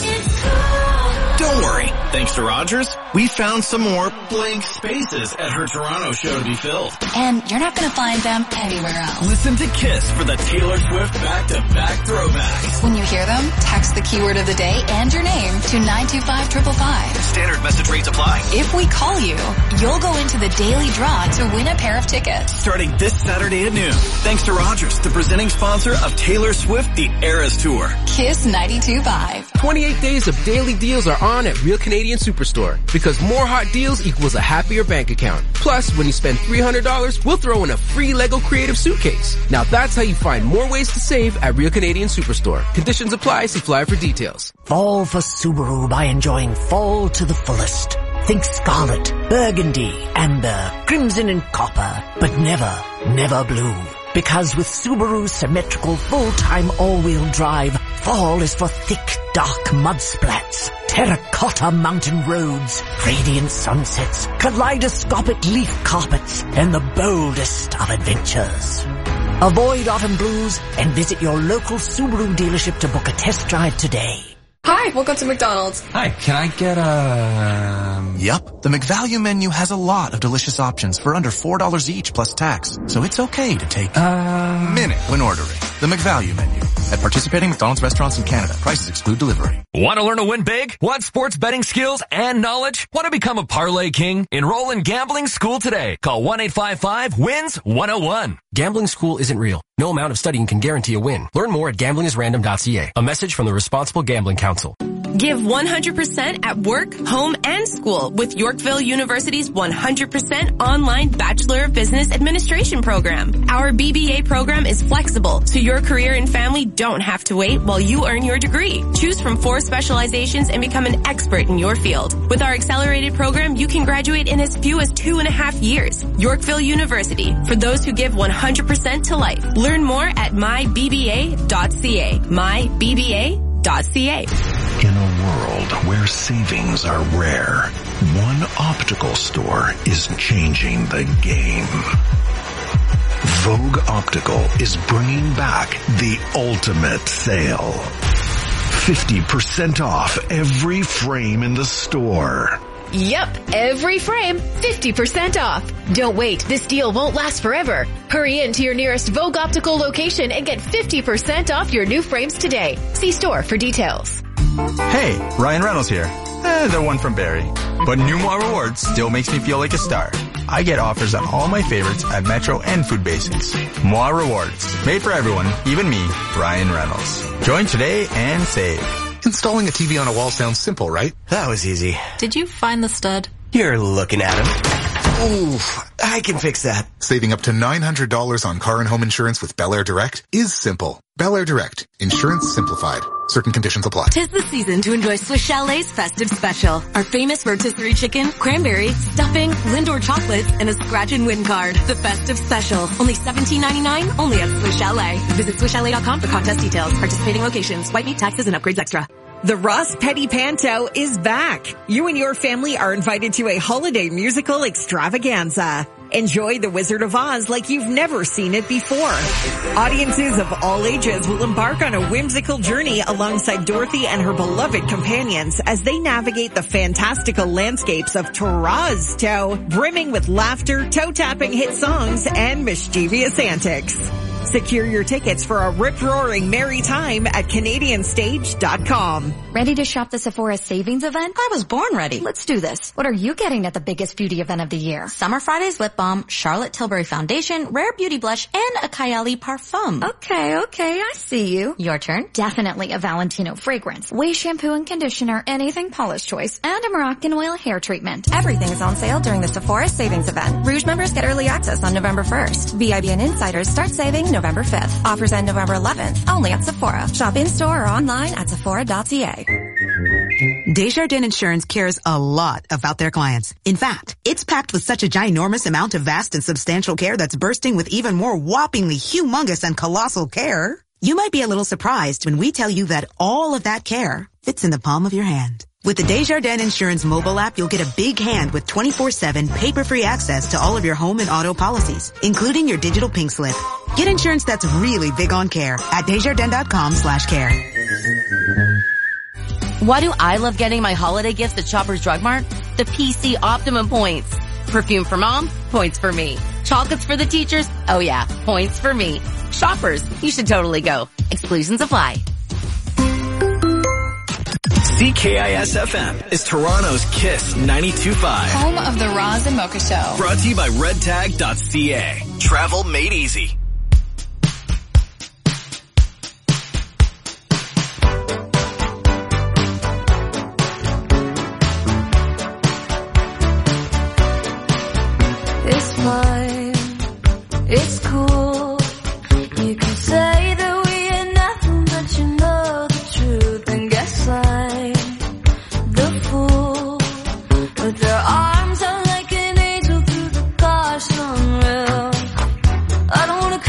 don't worry. Thanks to Rogers, we found some more blank spaces at her Toronto show to be filled. And you're not going to find them anywhere else. Listen to KISS for the Taylor Swift back-to-back throwbacks. When you hear them, text the keyword of the day and your name to nine two five five five five. Standard message rates apply. If we call you, you'll go into the daily draw to win a pair of tickets. Starting this Saturday at noon. Thanks to Rogers, the presenting sponsor of Taylor Swift The Eras Tour. KISS ninety-two point five. twenty-eight days of daily deals are on at Real Canadian Superstore because more hot deals equals a happier bank account. Plus, when you spend three hundred dollars, we'll throw in a free Lego Creative Suitcase. Now that's how you find more ways to save at Real Canadian Superstore. Conditions apply. See flyer for details. Fall for Subaru by enjoying fall to the fullest. Think scarlet, burgundy, amber, crimson and copper, but never, never blue. Because with Subaru's symmetrical full-time all-wheel drive, fall is for thick, dark mud splats, terracotta mountain roads, radiant sunsets, kaleidoscopic leaf carpets, and the boldest of adventures. Avoid autumn blues and visit your local Subaru dealership to book a test drive today. Hi, welcome to McDonald's. Hi, can I get a... Um... Yup, the McValue menu has a lot of delicious options for under four dollars each plus tax, so it's okay to take a minute when ordering. The McValue menu. At participating McDonald's restaurants in Canada, prices exclude delivery. Want to learn to win big? Want sports betting skills and knowledge? Want to become a parlay king? Enroll in Gambling School today. Call one eight five five wins one oh one. Gambling School isn't real. No amount of studying can guarantee a win. Learn more at gambling is random dot c a. A message from the Responsible Gambling Council. Give one hundred percent at work, home, and school with Yorkville University's one hundred percent online Bachelor of Business Administration program. Our B B A program is flexible, so your career and family don't have to wait while you earn your degree. Choose from four specializations and become an expert in your field. With our accelerated program, you can graduate in as few as two and a half years. Yorkville University, for those who give one hundred percent to life. Learn more at my b b a dot c a. my b b a dot c a. In a world where savings are rare, one optical store is changing the game. Vogue Optical is bringing back the ultimate sale. fifty percent off every frame in the store. Yep, every frame, fifty percent off. Don't wait, this deal won't last forever. Hurry in to your nearest Vogue Optical location and get fifty percent off your new frames today. See store for details. Hey, Ryan Reynolds here. Eh, the one from Barry. But New Moi Rewards still makes me feel like a star. I get offers on all my favorites at Metro and Food Basics. Moi Rewards. Made for everyone, even me, Ryan Reynolds. Join today and save. Installing a T V on a wall sounds simple, right? That was easy. Did you find the stud? You're looking at him. Ooh, I can fix that. Saving up to nine hundred dollars on car and home insurance with Bel Air Direct is simple. Bel Air Direct. Insurance simplified. Certain conditions apply. Tis the season to enjoy Swiss Chalet's festive special. Our famous rotisserie chicken, cranberry, stuffing, Lindor chocolates, and a scratch and win card. The festive special. Only seventeen ninety-nine, only at Swiss Chalet. Visit Swiss Chalet dot com for contest details. Participating locations. White meat, taxes, and upgrades extra. The Ross Petty Panto is back. You and your family are invited to a holiday musical extravaganza. Enjoy The Wizard of Oz like you've never seen it before. Audiences of all ages will embark on a whimsical journey alongside Dorothy and her beloved companions as they navigate the fantastical landscapes of Toronto, brimming with laughter, toe-tapping hit songs, and mischievous antics. Secure your tickets for a rip-roaring merry time at Canadian Stage dot com. Ready to shop the Sephora savings event? I was born ready. Let's do this. What are you getting at the biggest beauty event of the year? Summer Fridays lip balm, Charlotte Tilbury foundation, Rare Beauty blush, and a Kylie parfum. Okay, okay, I see you. Your turn. Definitely a Valentino fragrance, Way shampoo and conditioner, anything Paula's choice, and a Moroccan oil hair treatment. Everything is on sale during the Sephora savings event. Rouge members get early access on November first. V I B and insiders start saving November fifth. Offers end November eleventh, only at Sephora. Shop in store or online at sephora dot c a. Desjardins Insurance cares a lot about their clients. In fact, it's packed with such a ginormous amount of vast and substantial care that's bursting with even more whoppingly humongous and colossal care. You might be a little surprised when we tell you that all of that care fits in the palm of your hand. With the Desjardins Insurance mobile app, you'll get a big hand with twenty-four seven paper-free access to all of your home and auto policies, including your digital pink slip. Get insurance that's really big on care at Desjardins dot com slash care. Why do I love getting my holiday gifts at Shoppers Drug Mart? The P C Optimum points. Perfume for mom? Points for me. Chocolates for the teachers? Oh yeah, points for me. Shoppers, you should totally go. Exclusions apply. C K I S F M is Toronto's Kiss ninety-two point five. Home of the Roz and Mocha Show. Brought to you by red tag dot c a. Travel made easy. It's fine, it's cool. You can say that we ain't nothing, but you know the truth. And guess I'm the fool. With their arms out like an angel through the car sunroof. I don't wanna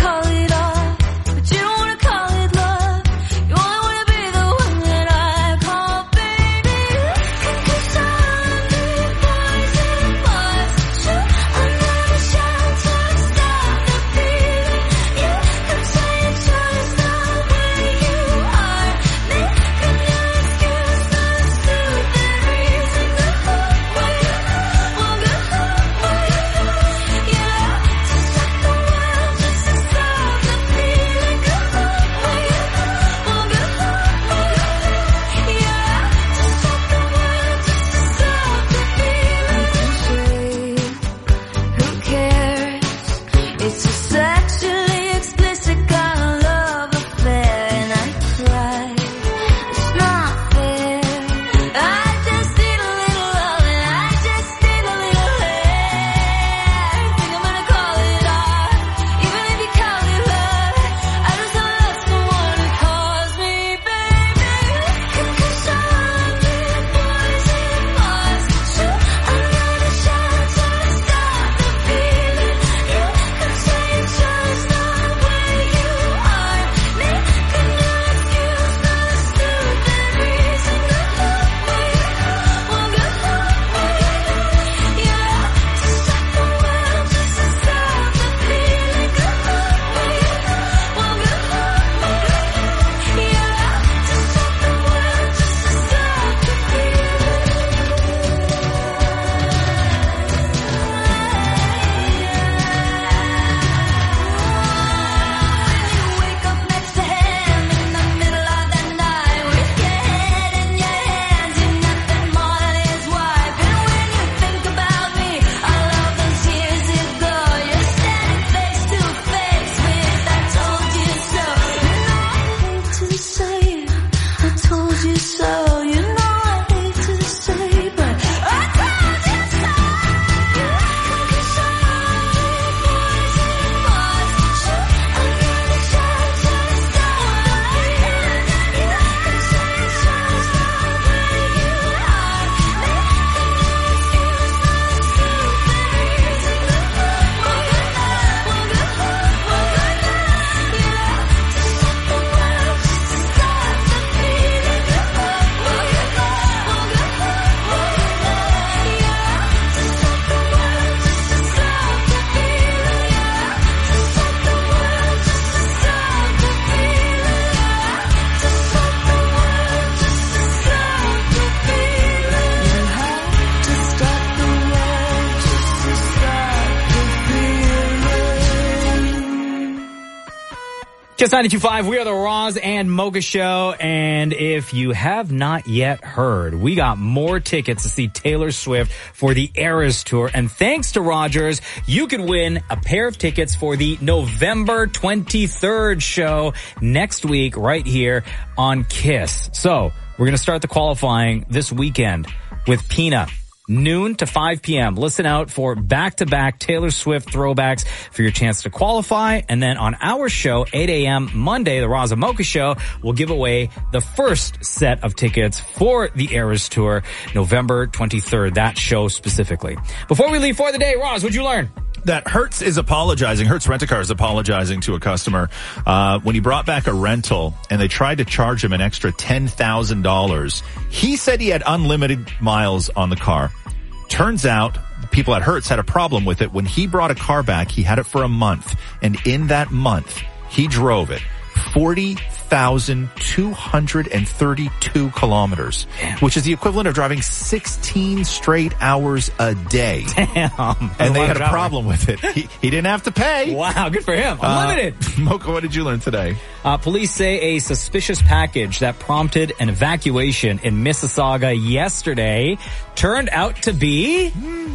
Kiss ninety-two point five, we are the Roz and Mocha Show, and if you have not yet heard, we got more tickets to see Taylor Swift for the Eras Tour, and thanks to Rogers, you could win a pair of tickets for the November twenty-third show next week right here on Kiss. So, we're going to start the qualifying this weekend with Pina. Noon to five p.m. Listen out for back-to-back Taylor Swift throwbacks for your chance to qualify. And then on our show, eight a.m. Monday, the Roz and Mocha Show, we'll give away the first set of tickets for the Eras Tour, November twenty-third, that show specifically. Before we leave for the day, Roz, what'd you learn? That Hertz is apologizing. Hertz Rent-A-Car is apologizing to a customer uh when he brought back a rental and they tried to charge him an extra ten thousand dollars. He said he had unlimited miles on the car. Turns out people at Hertz had a problem with it. When he brought a car back, he had it for a month. And in that month, he drove it forty thousand two hundred thirty-two kilometers, which is the equivalent of driving sixteen straight hours a day. Damn. And they had a problem with it. He, he didn't have to pay. Wow, good for him. Unlimited. Uh, Mocha, what did you learn today? Uh, police say a suspicious package that prompted an evacuation in Mississauga yesterday turned out to be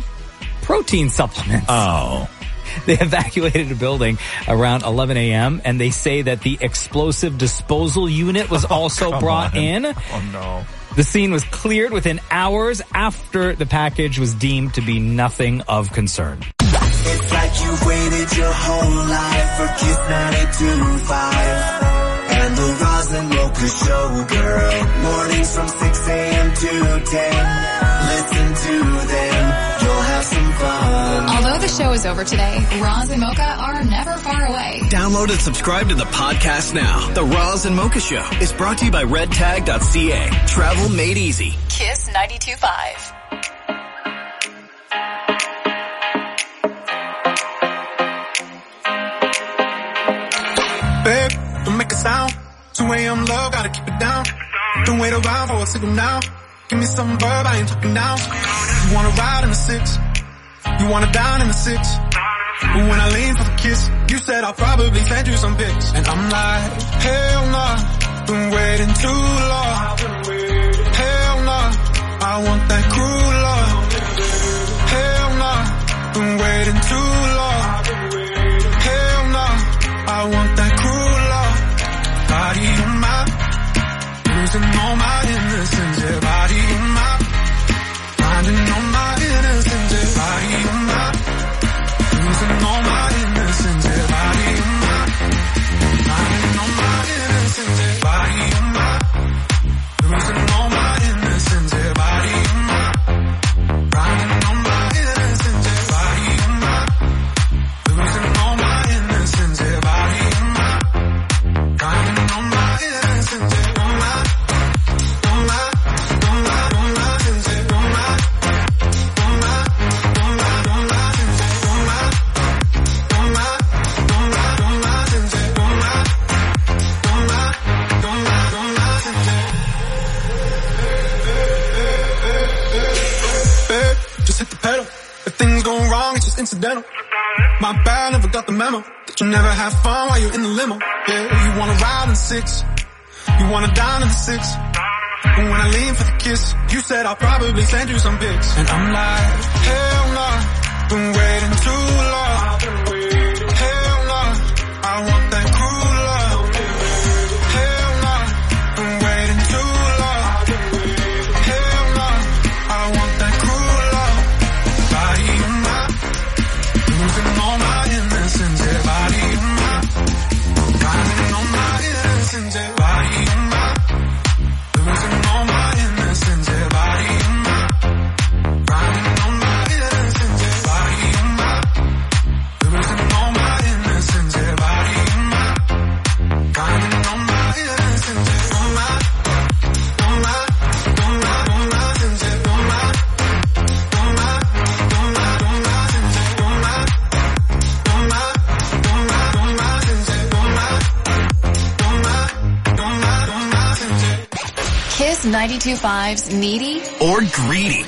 protein supplements. Oh. They evacuated a building around eleven a.m. and they say that the explosive disposal unit was also oh, brought on. in. Oh no. The scene was cleared within hours after the package was deemed to be nothing of concern. It's like you waited your whole life for Kiss ninety-two point five. And the Roz and Mocha Show, girl. Mornings from six a.m. to ten. Listen to them. You'll have some fun. Although the show is over today, Roz and Mocha are never far away. Download and subscribe to the podcast now. The Roz and Mocha Show is brought to you by red tag dot c a. Travel made easy. Kiss ninety-two point five. Babe, don't make a sound. two a.m. love, gotta keep it down. Don't wait around for a signal now. Give me some verb, I ain't talking down. You wanna ride in the six, you wanna dine in the six. But when I lean for the kiss, you said I'll probably send you some pics. And I'm like, hell nah, been waiting too long. Hell nah, I want that cruel love. Hell nah, been waiting too long. Hell nah, I want that cruel love. Body on my, losing all my innocence. Yeah, body on my, finding all my innocence. Yeah, body on my, losing all my innocence. Yeah, body on my, finding all my innocence. Yeah, body on my, losing all my innocence. Yeah, body on my, finding all my innocence. Yeah, body on my, losing all my innocence. Yeah, body on my, finding all my innocence. Yeah, on my, on my, on my, on my innocence. Yeah, on my, on my, on my, on my innocence. Yeah, on my, on my, on my, on my innocence. Yeah, on my, on my, on my, on my innocence. Babe, just hit the pedal. If things go wrong, it's just incidental. My bad, never got the memo that you never have fun while you're in the limo. Yeah, you wanna ride in the six, you wanna dine in the six. But when I lean for the kiss, you said I'll probably send you some pics. And I'm like, hell nah, been waiting too long. Hell nah, I want that cruel love. Hell nah, been waiting too long. Hell nah, I want that cruel love. Body on my, losing all my innocence. Yeah, body on my, finding all my innocence. Yeah, body on my, losing all my innocence. Yeah, body on my, finding all my innocence. Yeah, body on my, losing all my innocence. Yeah, body on my, finding all my innocence. Yeah, on my, on my, on my, on my innocence. Yeah, on my, on my, on my, on my innocence. Yeah, on my, on my, on my, on my innocence. Yeah, on my, on my, on my, on my innocence. Yeah. Kiss ninety-two point five's Needy or Greedy.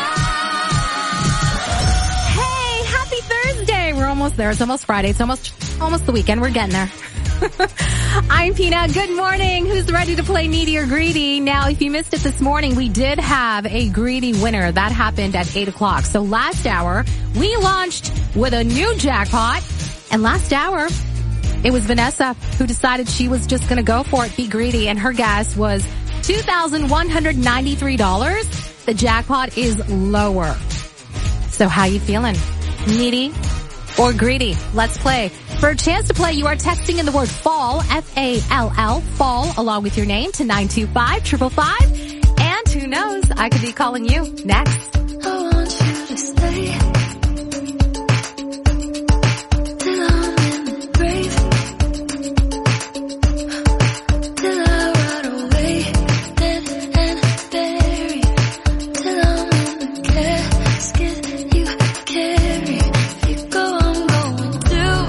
Hey, happy Thursday. We're almost there. It's almost Friday. It's almost almost the weekend. We're getting there. I'm Peanut. Good morning. Who's ready to play Needy or Greedy? Now, if you missed it this morning, we did have a Greedy winner. That happened at eight o'clock. So last hour, we launched with a new jackpot. And last hour, it was Vanessa who decided she was just going to go for it, be greedy. And her guess was two thousand one hundred ninety-three dollars. The jackpot is lower. So how you feeling? Needy or greedy? Let's play. For a chance to play, you are texting in the word fall, F A L L, fall, along with your name to nine two five, five five five. And who knows, I could be calling you next. I want you to stay till I'm in the grave, till I rot away, dead and buried, till I'm in the casket you carry. If you go, I'm going too,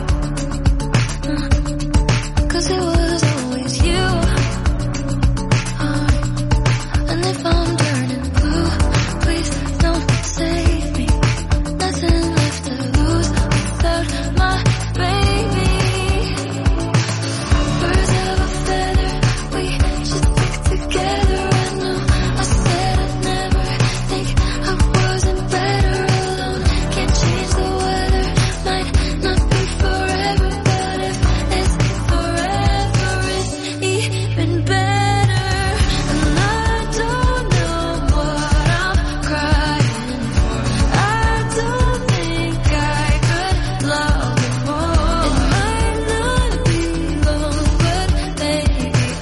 cause it was always you. Alright. And if I'm turning blue, please don't save me. Nothing left to lose without my baby. Birds of a feather, we should stick together. I know I said I'd never think I wasn't better alone. Can't change the weather, might not be forever, but if it's forever, it's even better. And I don't know what I'm crying for. I don't think I could love you more. It might not be long, but baby, I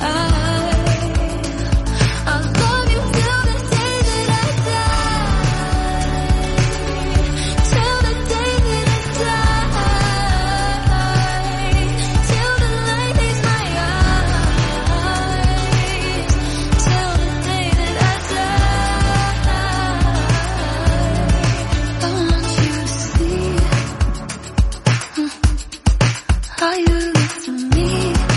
I'll love you till the day that I die. Till the day that I die. Till the light leaves my eyes. Till the day that I die. I want you to see how you look to me.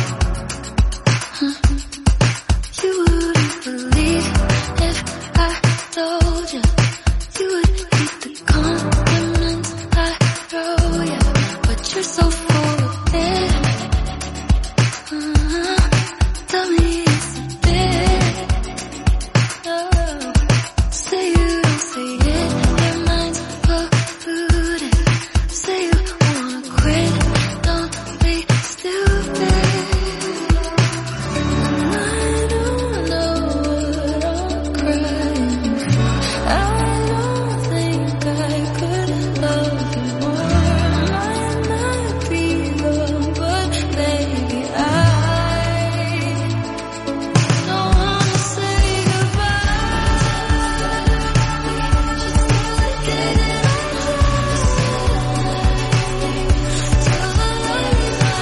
You wouldn't believe if I told you. You would hate the compliments I throw you, but you're so full of it. Uh-huh. Tell me it's a bit. Oh. Say you don't say it, your mind's polluted. Say you wanna quit, don't be stupid. And I don't know what I'm crying for. I don't think I could love you more. Might not be long, but baby, I don't wanna say goodbye. Just till the day that I till the light leaves my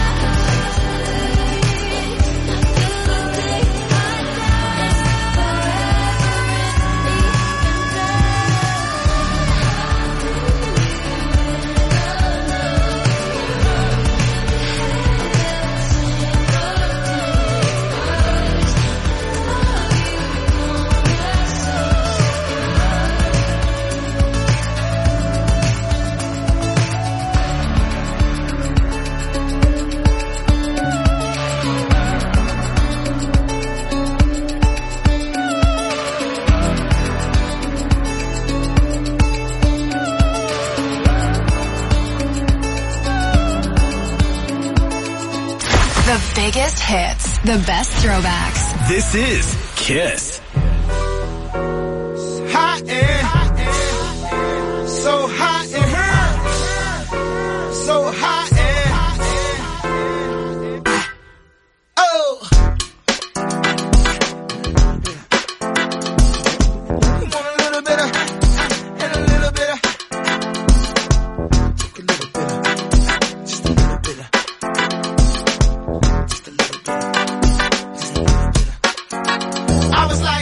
eyes. Till the day I die. The biggest hits, the best throwbacks. This is Kiss. Hot in, so hot in here, so hot in. Oh, want a little bit of, and a little bit of, take a little bit of, just a little bit of, just a little bit of, just a little bit of. I was like.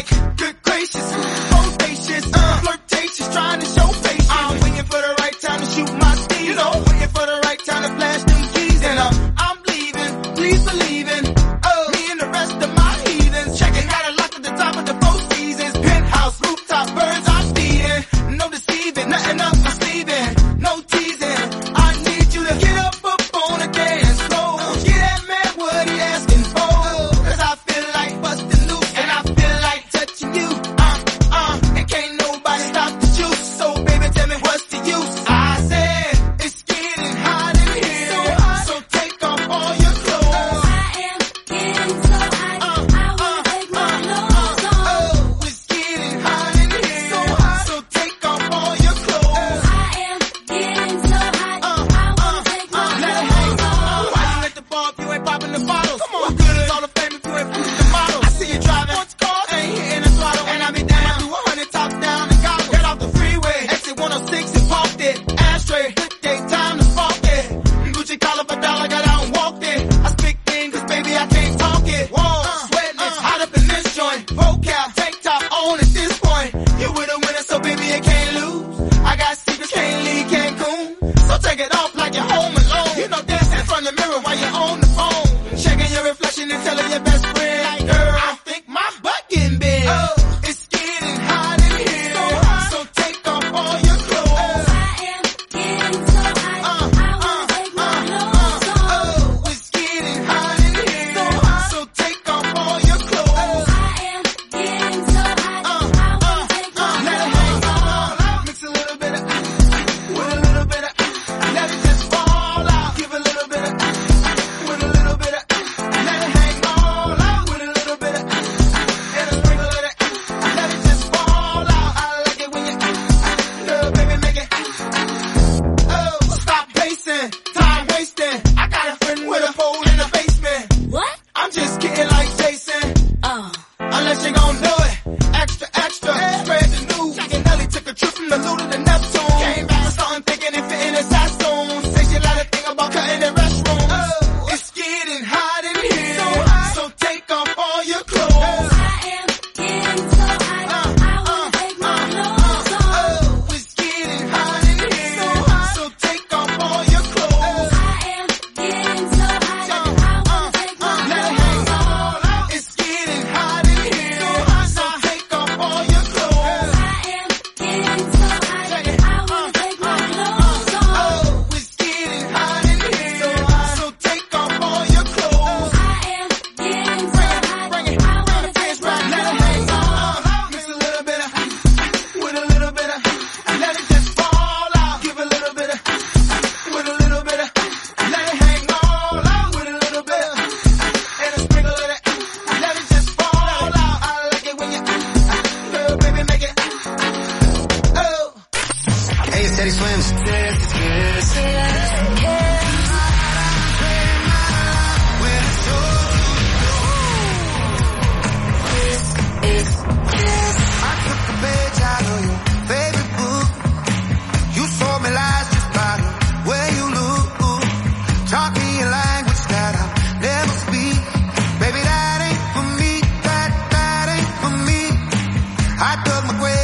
Teddy Swims. I took a page out of your favorite book. You sold me lies just by the way you look. Taught me a language that I'll never speak. Baby, that ain't for me. That, that ain't for me. I dug my grave.